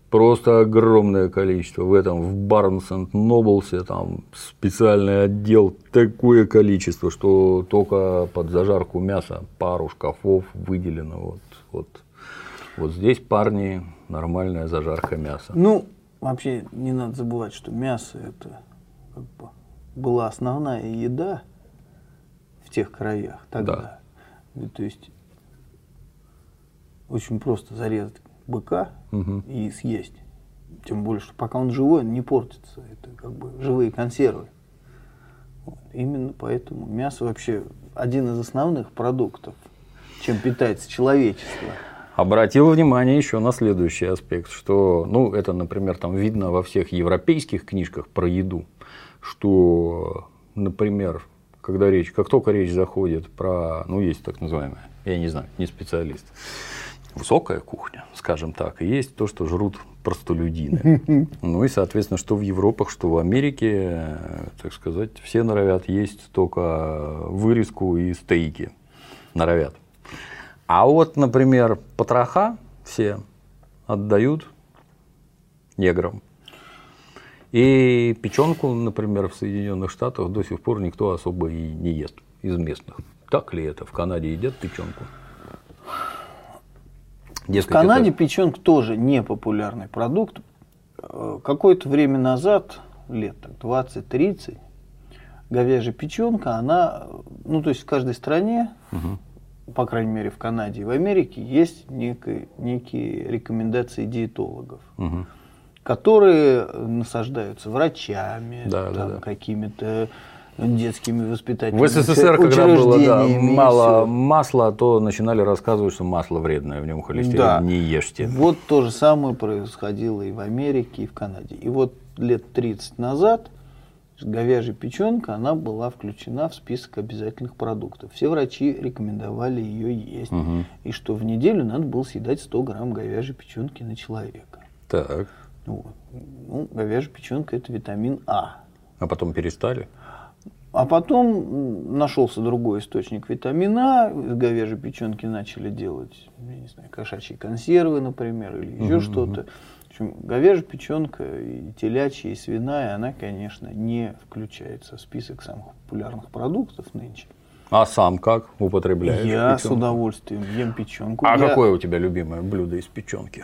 Просто огромное количество. В этом, в Барнс энд Ноблсе, там специальный отдел, такое количество, что только под зажарку мяса пару шкафов выделено. Вот, вот, вот здесь, парни, нормальная зажарка мяса. Ну, вообще не надо забывать, что мясо это как бы была основная еда в тех краях тогда. Да. То есть очень просто зарезать быка угу. и съесть. Тем более, что пока он живой, он не портится. Это как бы живые консервы. Вот. Именно поэтому мясо вообще один из основных продуктов, чем питается человечество. Обратил внимание еще на следующий аспект, что, ну, это, например, там видно во всех европейских книжках про еду, что, например, когда речь, как только речь заходит про, ну, есть так называемая, я не знаю, не специалист, высокая кухня, скажем так, и есть то, что жрут простолюдины. Ну и, соответственно, что в Европах, что в Америке, так сказать, все норовят есть только вырезку и стейки. Норовят. А вот, например, потроха все отдают неграм. И печенку, например, в Соединенных Штатах до сих пор никто особо и не ест из местных. Так ли это? В Канаде едят печенку? Дескать, в Канаде это... печенка тоже не популярный продукт. Какое-то время назад, лет двадцать-тридцать, говяжья печенка, она, ну то есть в каждой стране, угу. по крайней мере в Канаде и в Америке, есть некие, некие рекомендации диетологов, угу. которые насаждаются врачами, да, там, да, да. какими-то детскими воспитательными учреждениями. В СССР, когда было да, мало масла, то начинали рассказывать, что масло вредное, в нем холестерин, да. не ешьте. Вот то же самое происходило и в Америке, и в Канаде. И вот лет тридцать назад говяжья печенка, она была включена в список обязательных продуктов. Все врачи рекомендовали ее есть. Угу. И что в неделю надо было съедать сто грамм говяжьей печенки на человека. Так. Вот. Ну, говяжья печенка – это витамин А. А потом перестали? А потом нашелся другой источник витамина, из говяжьей печенки начали делать, я не знаю, кошачьи консервы, например, или еще uh-huh, что-то. В общем, говяжья печенка, и телячья, и свиная, она, конечно, не включается в список самых популярных продуктов нынче. А сам как употребляешь Я печенку? С удовольствием ем печенку. А я... какое у тебя любимое блюдо из печенки?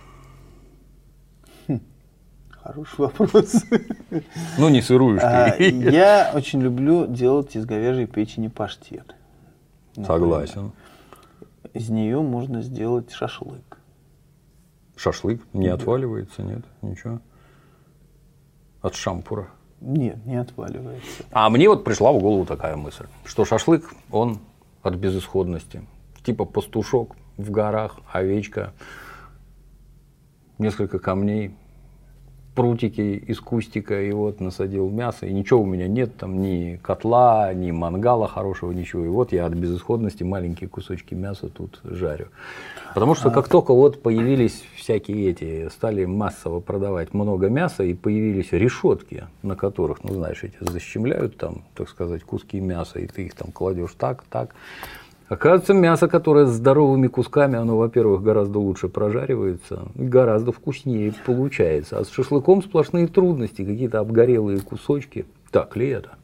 Хороший вопрос. Ну, не сырую, что ли. Я очень люблю делать из говяжьей печени паштет. Согласен. Из нее можно сделать шашлык. Шашлык? Не отваливается, нет? Ничего? От шампура? Нет, не отваливается. А мне вот пришла в голову такая мысль, что шашлык, он от безысходности. Типа пастушок в горах, овечка, несколько камней, прутики из кустика, и вот насадил мясо, и ничего у меня нет, там ни котла, ни мангала хорошего, ничего. И вот я от безысходности маленькие кусочки мяса тут жарю. Потому что как только вот появились всякие эти, стали массово продавать много мяса, и появились решетки, на которых, ну знаешь, эти защемляют там, так сказать, куски мяса, и ты их там кладешь так, так. Оказывается, мясо, которое с здоровыми кусками, оно, во-первых, гораздо лучше прожаривается, гораздо вкуснее получается. А с шашлыком сплошные трудности, какие-то обгорелые кусочки. Так ли это?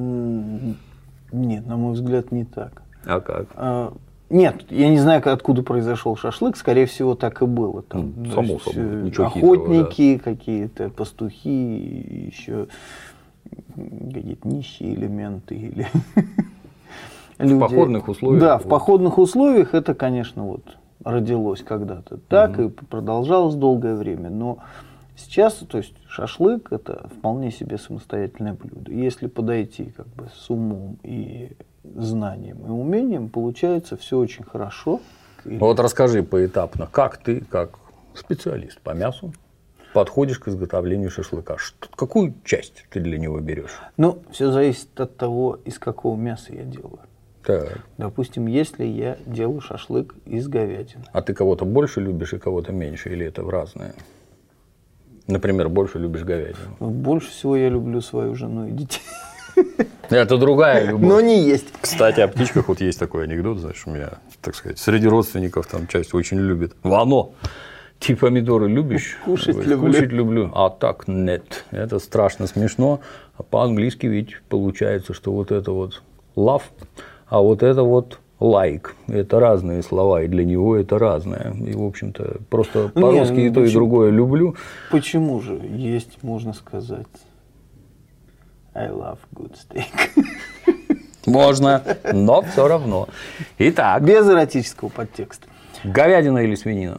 Нет, на мой взгляд, не так. А как? А, нет, я не знаю, откуда произошел шашлык, скорее всего, так и было. Там, ну, само собой, ничего охотники, хитрого, да. какие-то пастухи, еще какие-то нищие элементы или... Люди, в походных условиях. Да, в походных условиях это, конечно, вот родилось когда-то так угу. и продолжалось долгое время. Но сейчас, то есть шашлык это вполне себе самостоятельное блюдо. Если подойти как бы с умом и знанием и умением, получается все очень хорошо. Вот расскажи поэтапно, как ты, как специалист по мясу, подходишь к изготовлению шашлыка? Что, какую часть ты для него берешь? Ну, все зависит от того, из какого мяса я делаю. Так. Допустим, если я делаю шашлык из говядины. А ты кого-то больше любишь и кого-то меньше, или это в разное? Например, больше любишь говядину? Больше всего я люблю свою жену и детей. Это другая любовь. Но не есть. Кстати, о птичках вот есть такой анекдот, знаешь, у меня, так сказать, среди родственников там часть очень любит. Вано! Ты помидоры любишь? Кушать люблю. Кушать люблю. А так нет. Это страшно смешно. А по-английски ведь получается, что вот это вот love, а вот это вот like. Это разные слова, и для него это разное. И, в общем-то, просто по-русски Не, и то, почему? и другое люблю. Почему же? Есть, можно сказать, I love good steak. Можно, но все равно. Итак, Без эротического подтекста. говядина или свинина?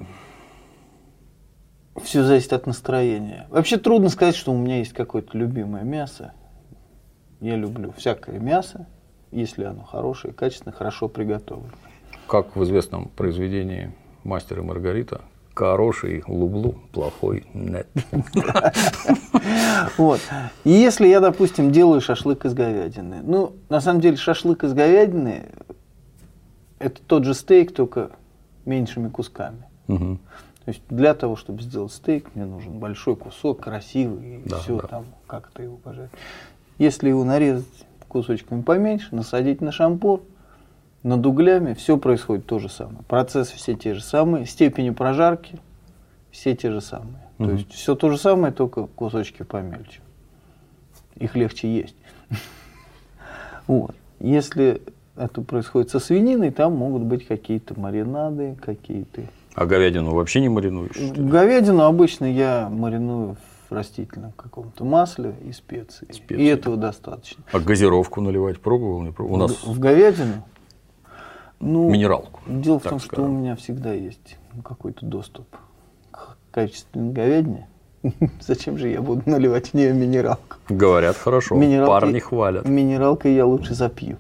Все зависит от настроения. Вообще трудно сказать, что у меня есть какое-то любимое мясо. Я люблю всякое мясо, если оно хорошее, качественное, хорошо приготовлено. Как в известном произведении «Мастер и Маргарита», хороший люблю, плохой нет. Вот. И если я, допустим, делаю шашлык из говядины, ну, на самом деле, шашлык из говядины – это тот же стейк, только меньшими кусками. Угу. То есть для того, чтобы сделать стейк, мне нужен большой кусок, красивый, и Да, все да. там, как-то его пожарить. Если его нарезать кусочками поменьше, насадить на шампур, над углями, все происходит то же самое. Процессы все те же самые, степени прожарки все те же самые. Угу. То есть все то же самое, только кусочки помельче. Их легче есть. Вот. Если это происходит со свининой, там могут быть какие-то маринады, какие-то... А говядину вообще не маринуешь? Говядину обычно я мариную в растительном каком-то масле и специи. Специи. И этого достаточно. А газировку наливать пробовал? Не пробовал? У нас В говядину? Ну, минералку. дело в так том, что скажем. у меня всегда есть какой-то доступ к качественной говядине. Зачем же я буду наливать в нее минералку? Говорят, хорошо. Минералки- Парни хвалят. Минералкой я лучше запью.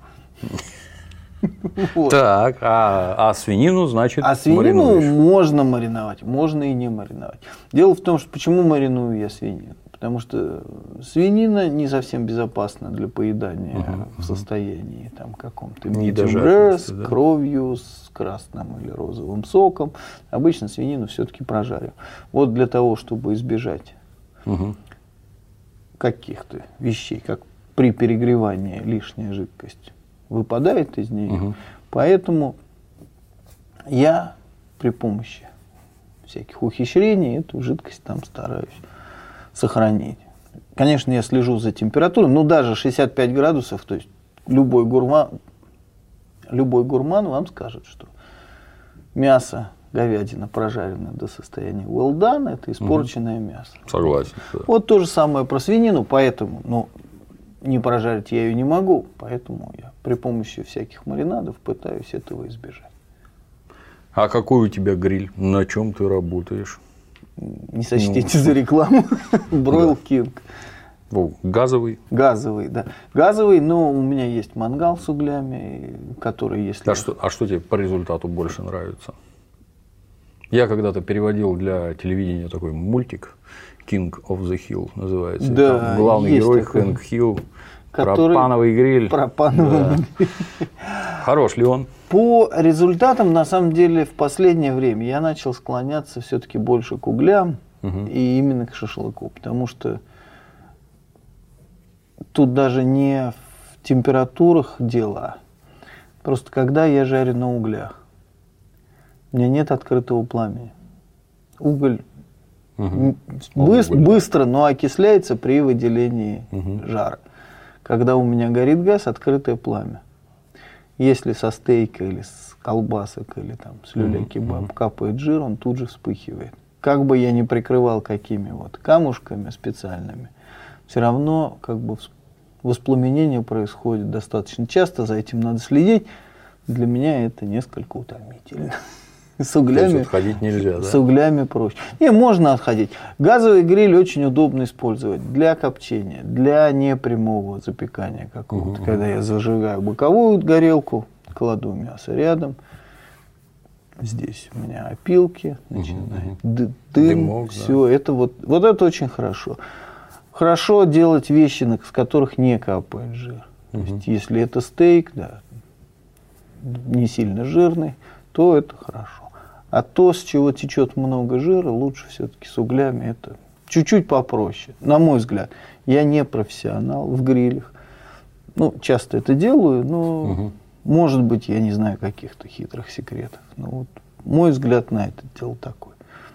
Вот. Так, а, а свинину, значит, А свинину маринуешь? можно мариновать, можно и не мариновать. Дело в том, что почему мариную я свинину? Потому что свинина не совсем безопасна для поедания Ага, в состоянии там каком-то Не medium дожаренности, rare, с да? кровью, с красным или розовым соком. Обычно свинину все-таки прожариваю. Вот для того, чтобы избежать Угу. каких-то вещей, как при перегревании лишняя жидкость выпадает из нее. Мгм. Поэтому я при помощи всяких ухищрений эту жидкость там стараюсь сохранить. Конечно, я слежу за температурой, но даже шестьдесят пять градусов, то есть любой гурман, любой гурман вам скажет, что мясо, говядина прожарена до состояния well done, это испорченное мясо. Согласен. Да. Вот то же самое про свинину, поэтому, ну, не прожарить я ее не могу, поэтому я при помощи всяких маринадов пытаюсь этого избежать. А какой у тебя гриль? На чем ты работаешь? Не сочтите за рекламу. Бройл Кинг. О, газовый? Газовый, да. Газовый, но у меня есть мангал с углями, который, если... А что, а что тебе по результату больше нравится? Я когда-то переводил для телевидения такой мультик King of the Hill называется. И Да, там главный есть герой такой. Хэнк Хилл. Который- Пропановый гриль. Пропановый. Да. Хорош ли он? По результатам, на самом деле, в последнее время я начал склоняться все-таки больше к углям Мгм. и именно к шашлыку, потому что тут даже не в температурах дело, просто когда я жарю на углях, у меня нет открытого пламени. Уголь Мгм. м, быс- Уголь, да. быстро, но окисляется при выделении Мгм. жара. Когда у меня горит газ, открытое пламя. Если со стейка или с колбасок или там с люля-кебаб капает жир, он тут же вспыхивает. Как бы я ни прикрывал какими вот камушками специальными, все равно как бы вс- воспламенение происходит достаточно часто, за этим надо следить. Для меня это несколько утомительно. С То есть углями, отходить нельзя, да? с углями проще. Не, можно отходить. Газовый гриль очень удобно использовать для копчения, для непрямого запекания какого-то. Мгм. Когда я зажигаю боковую горелку, кладу мясо рядом. Здесь у меня опилки, начинает ды- дым, Дымок, да. все. Это вот, вот это очень хорошо. Хорошо делать вещи, на- с которых не капает жир. То Мгм. есть, если это стейк, да, не сильно жирный, то это хорошо. А то, с чего течет много жира, лучше все-таки с углями. Это чуть-чуть попроще, на мой взгляд. Я не профессионал в грилях. Ну, часто это делаю, но, Мгм. может быть, я не знаю каких-то хитрых секретов. Но вот мой взгляд на это дело такой.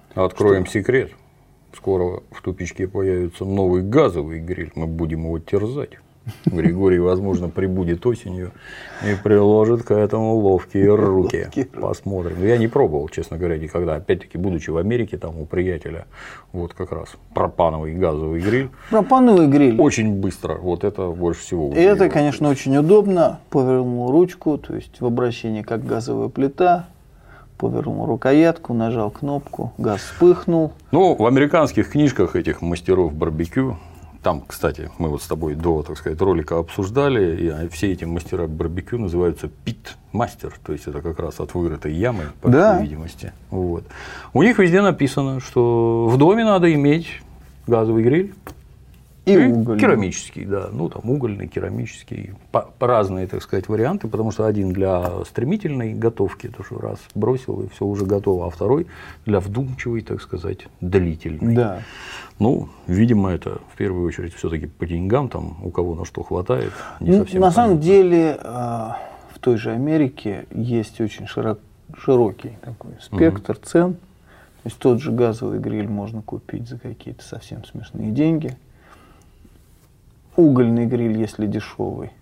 Откроем что? Секрет. Скоро в тупичке появится новый газовый гриль. Мы будем его терзать. Григорий, возможно, прибудет осенью и приложит к этому ловкие руки. Посмотрим. Я не пробовал, честно говоря, никогда. Опять-таки, будучи в Америке, там у приятеля, вот как раз пропановый газовый гриль. Пропановый гриль. Очень быстро. Вот это больше всего. И это, конечно, очень удобно. Повернул ручку, то есть в обращении как газовая плита. Повернул рукоятку, нажал кнопку, газ вспыхнул. Ну, в американских книжках этих мастеров барбекю, там, кстати, мы вот с тобой до, так сказать, ролика обсуждали, и все эти мастера барбекю называются пит-мастер, то есть это как раз от вырытой ямы, по да. всей видимости. Вот. У них везде написано, что в доме надо иметь газовый гриль. И, и угольный. Керамический, да, ну там угольный, керамический, по, по разные, так сказать, варианты, потому что один для стремительной готовки, то что раз бросил и все уже готово, а второй для вдумчивой, так сказать, длительной. Да. Ну, видимо, это в первую очередь все-таки по деньгам, там у кого на что хватает. Не ну, совсем на понятно. самом деле в той же Америке есть очень широк, широкий такой спектр угу. цен. То есть тот же газовый гриль можно купить за какие-то совсем смешные деньги. Угольный гриль, если дешевый,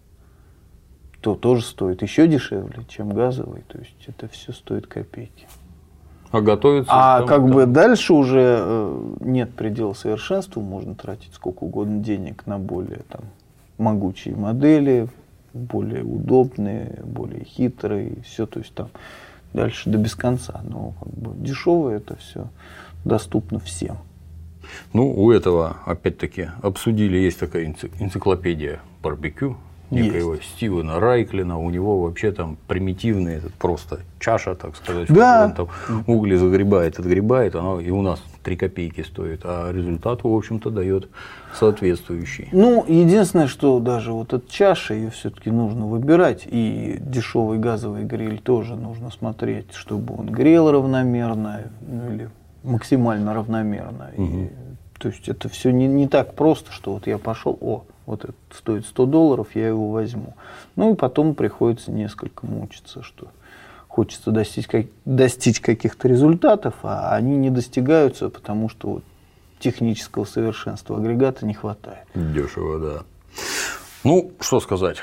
то тоже стоит еще дешевле, чем газовый. То есть это все стоит копейки. А готовится? А там, как там. бы дальше уже э, нет предела совершенству, можно тратить сколько угодно денег на более там, могучие модели, более удобные, более хитрые, все, то есть там дальше до без конца. Но как бы дешевое это все доступно всем. Ну, у этого, опять-таки, обсудили, есть такая энциклопедия барбекю, некоего есть. Стивена Райклина, у него вообще там примитивный, этот просто чаша, так сказать, да. он там угли загребает, отгребает, оно и у нас три копейки стоит, а результат, в общем-то, дает соответствующий. Ну, единственное, что даже вот эта чаша, ее все-таки нужно выбирать, и дешевый газовый гриль тоже нужно смотреть, чтобы он грел равномерно, ну, или максимально равномерно. Угу. И, то есть это все не, не так просто, что вот я пошел, о, вот это стоит сто долларов, я его возьму. Ну и потом приходится несколько мучиться, что хочется достичь, как, достичь каких-то результатов, а они не достигаются, потому что вот технического совершенства агрегата не хватает. Дешево, да. Ну, что сказать.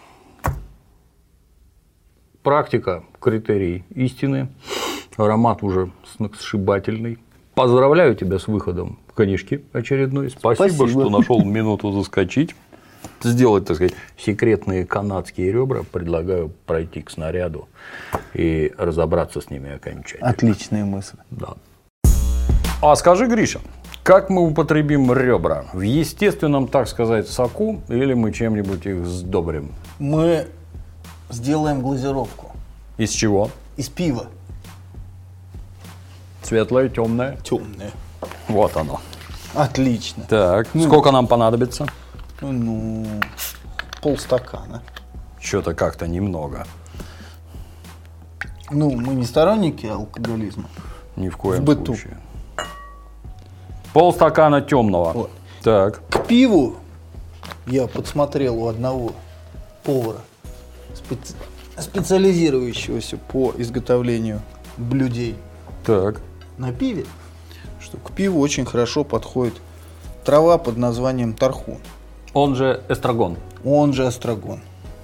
Практика, критерий истины. Аромат уже сшибательный. Поздравляю тебя с выходом книжки очередной. Спасибо, Спасибо. что нашел минуту заскочить. Сделать, так сказать, секретные канадские ребра. Предлагаю пройти к снаряду и разобраться с ними окончательно. Отличная мысль. Да. А скажи, Гриша, как мы употребим ребра? В естественном, так сказать, соку или мы чем-нибудь их сдобрим? Мы сделаем глазировку. Из чего? Из пива. Светлое, темное? Темное. Вот оно. Отлично. Так, ну, сколько нам понадобится? Ну, полстакана. Что-то как-то немного. Ну, мы не сторонники алкоголизма. Ни в коем в быту. случае. Полстакана темного. Вот. Так. К пиву я подсмотрел у одного повара, специ... специализирующегося по изготовлению блюдей. Так. На пиве, что к пиву очень хорошо подходит трава под названием тархун. Он же эстрагон. Он же эстрагон.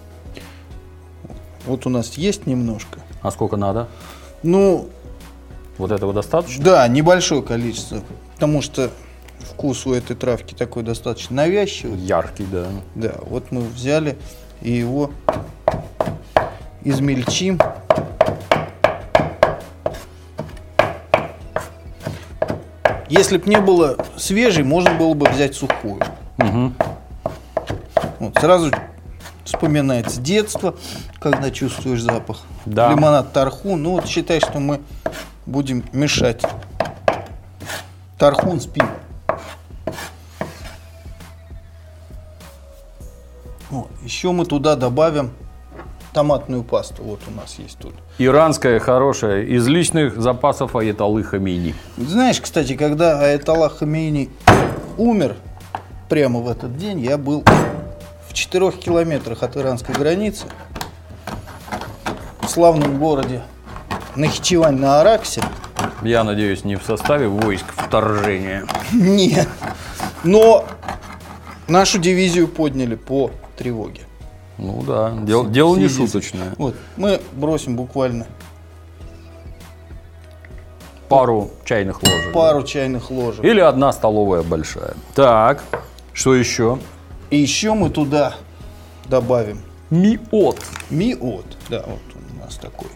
Вот у нас есть немножко. А сколько надо? Ну, вот этого достаточно? Да, небольшое количество, потому что вкус у этой травки такой достаточно навязчивый. Яркий, да. Да, вот мы взяли и его измельчим. Если бы не было свежей, можно было бы взять сухую. Угу. Вот, сразу вспоминается детство, когда чувствуешь запах. Да. Лимонад тархун. Ну вот считай, что мы будем мешать тархун с пивом. Вот. Еще мы туда добавим томатную пасту. Вот у нас есть тут. Иранская, хорошая, из личных запасов Аятоллы Хамейни. Знаешь, кстати, когда Аятолла Хамейни умер, прямо в этот день я был в четырех километрах от иранской границы, в славном городе Нахичевань на Араксе. Я надеюсь, не в составе войск вторжения. Нет. Но нашу дивизию подняли по тревоге. Ну да, дел, дело не шуточное. Вот, мы бросим буквально Пару чайных ложек. пару чайных ложек. Или одна столовая большая. Так, что еще? И еще мы туда добавим Миот. миот. Да, вот он у нас такой.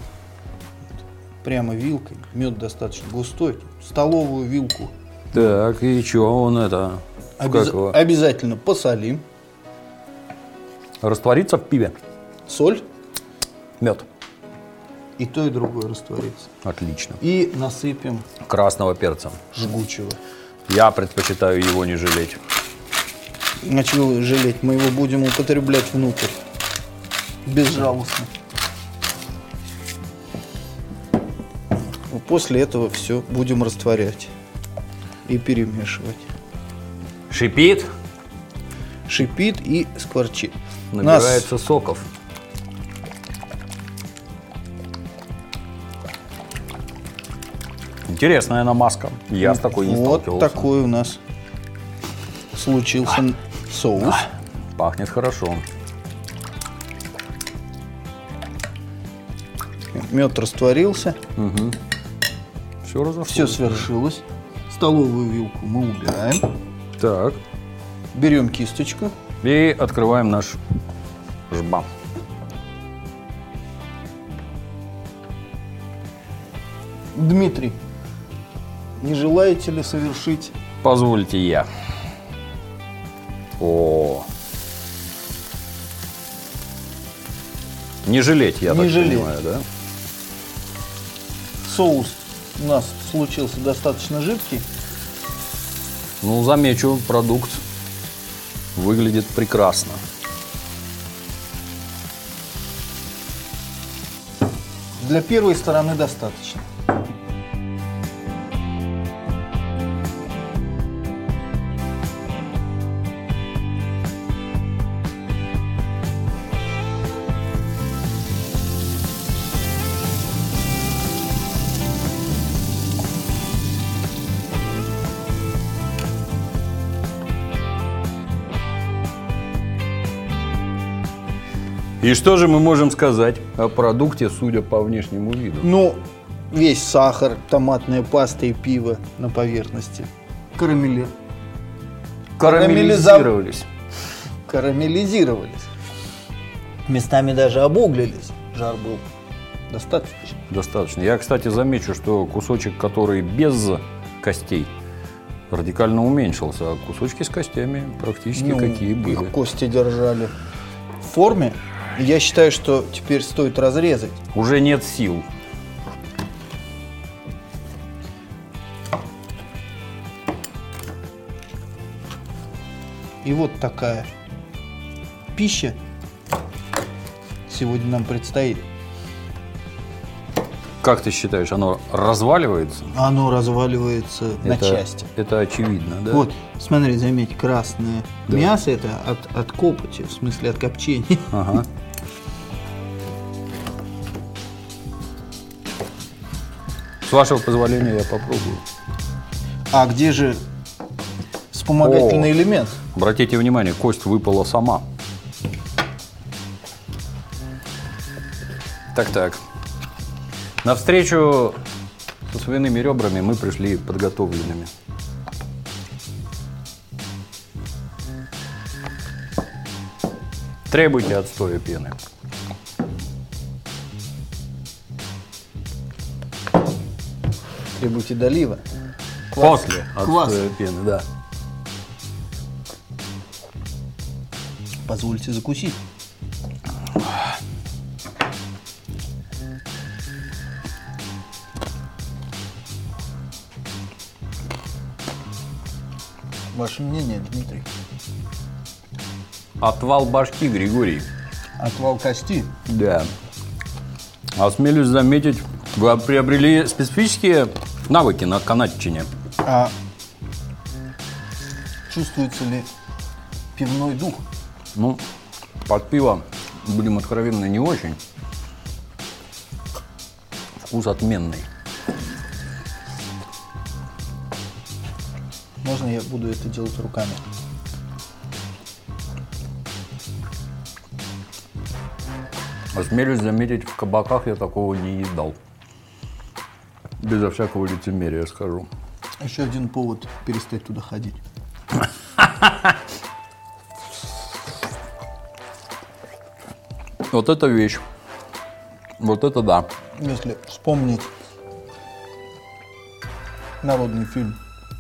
Прямо вилкой. Мед достаточно густой. Столовую вилку. Так, и что он это? Обяз- Как его? Обязательно посолим. Растворится в пиве. Соль. Мед. И то, и другое растворится. Отлично. И насыпем Красного перца. жгучего. Я предпочитаю его не жалеть. А чего жалеть? Мы его будем употреблять внутрь. Безжалостно. После этого все будем растворять и перемешивать. Шипит, Шипит и скворчит. набирается соков. Интересная намазка. Я с такой не Вот сталкивался. такой у нас случился соус. Пахнет хорошо. Мед растворился. Все разошлось. Все свершилось. Столовую вилку мы убираем. Так. Берем кисточку. И открываем наш жбан. Дмитрий, не желаете ли совершить? Позвольте я. О. Не жалеть, я Не так жалеть. понимаю, да? Соус у нас случился достаточно жидкий. Ну, замечу, продукт выглядит прекрасно. Для первой стороны достаточно. И что же мы можем сказать о продукте, судя по внешнему виду? Ну, весь сахар, томатная паста и пиво на поверхности. Карамели... Карамелизировались. Карамелизировались. Местами даже обуглились. Жар был достаточно. Достаточно. Я, кстати, замечу, что кусочек, который без костей, радикально уменьшился, а кусочки с костями практически Ну, какие были. их кости держали в форме. Я считаю, что теперь стоит разрезать. Уже нет сил. И вот такая пища сегодня нам предстоит. Как ты считаешь, оно разваливается? Оно разваливается на Это- части. Это очевидно, да? Вот, смотри, заметь, красное Да. мясо это от, от копоти, в смысле от копчения. Ага. С вашего позволения я попробую. А где же вспомогательный О. элемент? Обратите внимание, кость выпала сама. Так-так. На встречу со свиными ребрами мы пришли подготовленными. Требуйте отстоя пены. Требуйте долива. После Квас. отстоя пены, да. Позвольте закусить. Ваше мнение, Дмитрий? Отвал башки, Григорий. Отвал кости. Да. Осмелюсь заметить, вы приобрели специфические навыки на канатчине. А чувствуется ли пивной дух? Ну, под пиво, будем откровенны, не очень. Вкус отменный. Можно я буду это делать руками? Осмелюсь заметить, в кабаках я такого не едал. Безо всякого лицемерия скажу. Еще один повод перестать туда ходить. Вот это вещь. Вот это да. Если вспомнить народный фильм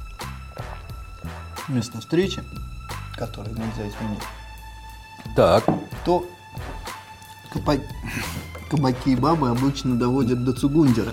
«Место встречи», который нельзя изменить, Так. то каба- кабаки и бабы обычно доводят до цугундера.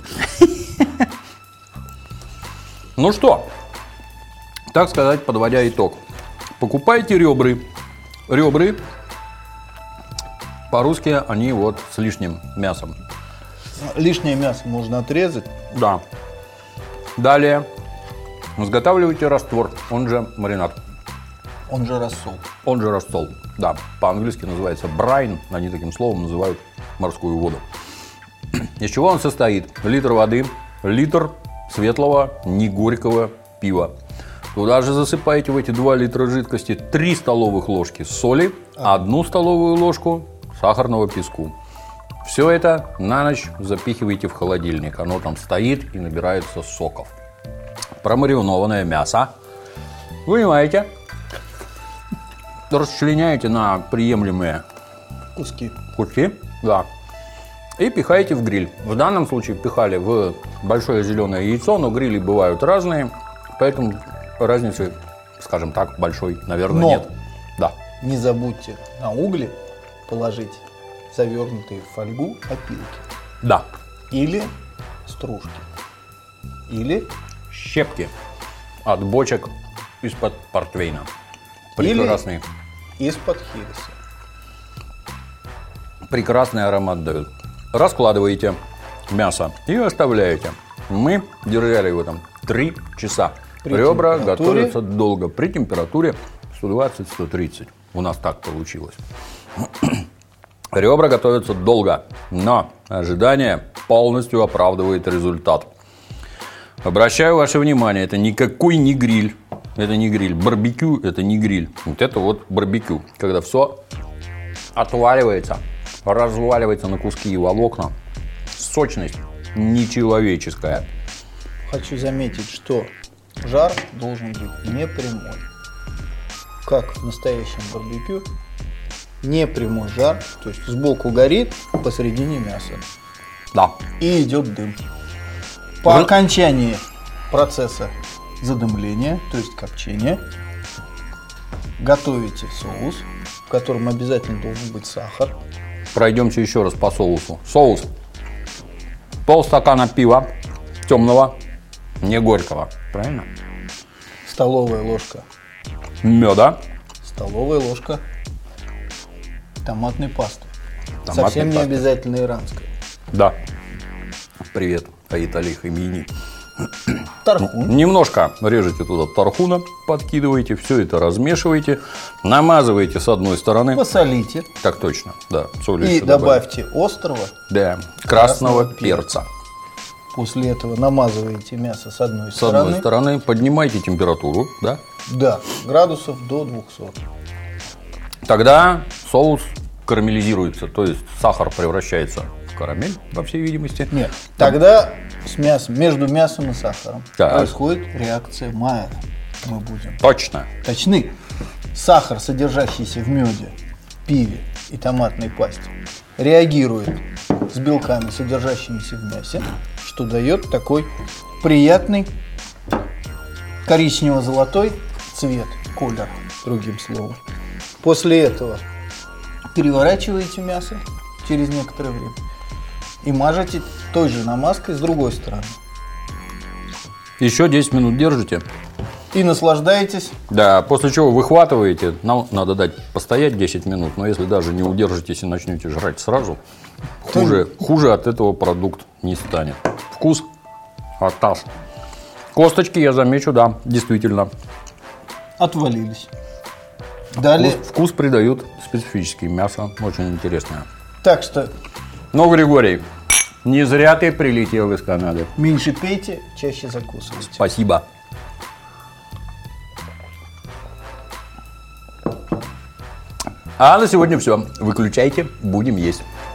Ну что, так сказать, подводя итог. Покупайте ребры. Ребры, по-русски, они вот с лишним мясом. Лишнее мясо можно отрезать. Да. Далее изготавливайте раствор, он же маринад, Он же рассол. он же рассол. Да, по-английски называется брайн, они таким словом называют морскую воду. Из чего он состоит? Литр воды, литр светлого, не горького пива. Туда же засыпаете в эти два литра жидкости три столовых ложки соли, одну столовую ложку сахарного песку. Все это на ночь запихиваете в холодильник. Оно там стоит и набирается соков. Промаринованное мясо вынимаете, расчленяете на приемлемые Куски. куски, да, и пихаете в гриль. В данном случае пихали в большое зеленое яйцо, но грили бывают разные, поэтому разницы, скажем так, большой, наверное, Но нет. Да. не забудьте на угли положить завернутые в фольгу опилки. Да. Или стружки. Или, Щепки от бочек из-под портвейна. Или- Прекрасный, из-под хереса. прекрасный аромат дают. Раскладываете мясо и оставляете. Мы держали его там три часа. При Ребра температуре? готовятся долго. При температуре сто двадцать - сто тридцать. У нас так получилось. Ребра готовятся долго, но ожидание полностью оправдывает результат. Обращаю ваше внимание, это никакой не гриль. Это не гриль. Барбекю – это не гриль. Вот это вот барбекю. Когда все отваливается, разваливается на куски и волокна. Сочность нечеловеческая. Хочу заметить, что жар должен быть не прямой. Как в настоящем барбекю, не прямой жар, то есть сбоку горит, посередине мясо. Да. И идет дым. По Вы- окончании процесса задымления, то есть копчения, готовите соус, в котором обязательно должен быть сахар. Пройдемся еще раз по соусу. Соус. Полстакана пива темного, не горького. Правильно? Столовая ложка. Меда. Столовая ложка томатной пасты. Томатной Совсем не пасты. обязательно иранской. Да. Привет, Аитали Хамини. Тархун. Немножко режете туда тархуна, подкидываете, все это размешиваете, намазываете с одной стороны. Посолите. Так точно, да. Солью И еще добавим. добавьте острого. Да, красного, красного перца. После этого намазываете мясо с одной С стороны. одной стороны, поднимайте температуру, да. Да, градусов до двухсот. Тогда соус карамелизируется, то есть сахар превращается в карамель, по всей видимости. Нет, тогда с мясом, между мясом и сахаром Так. происходит реакция Майера. Мы будем Точно. точны. Сахар, содержащийся в меде, пиве и томатной пасте, реагирует с белками, содержащимися в мясе, что дает такой приятный коричнево-золотой цвет, колер, другим словом. После этого переворачиваете мясо через некоторое время и мажете той же намазкой с другой стороны. Еще десять минут держите. И наслаждаетесь. Да, после чего выхватываете, нам надо дать постоять десять минут, но если даже не удержитесь и начнете жрать сразу, хуже, хуже от этого продукт не станет. Вкус атас. Косточки, я замечу, да, действительно. Отвалились. Далее. Вкус, вкус придает специфический, мясо очень интересное. Так что Но, Григорий, не зря ты прилетел из Канады. меньше пейте, чаще закусывайте. Спасибо. А на сегодня все. Выключайте, будем есть.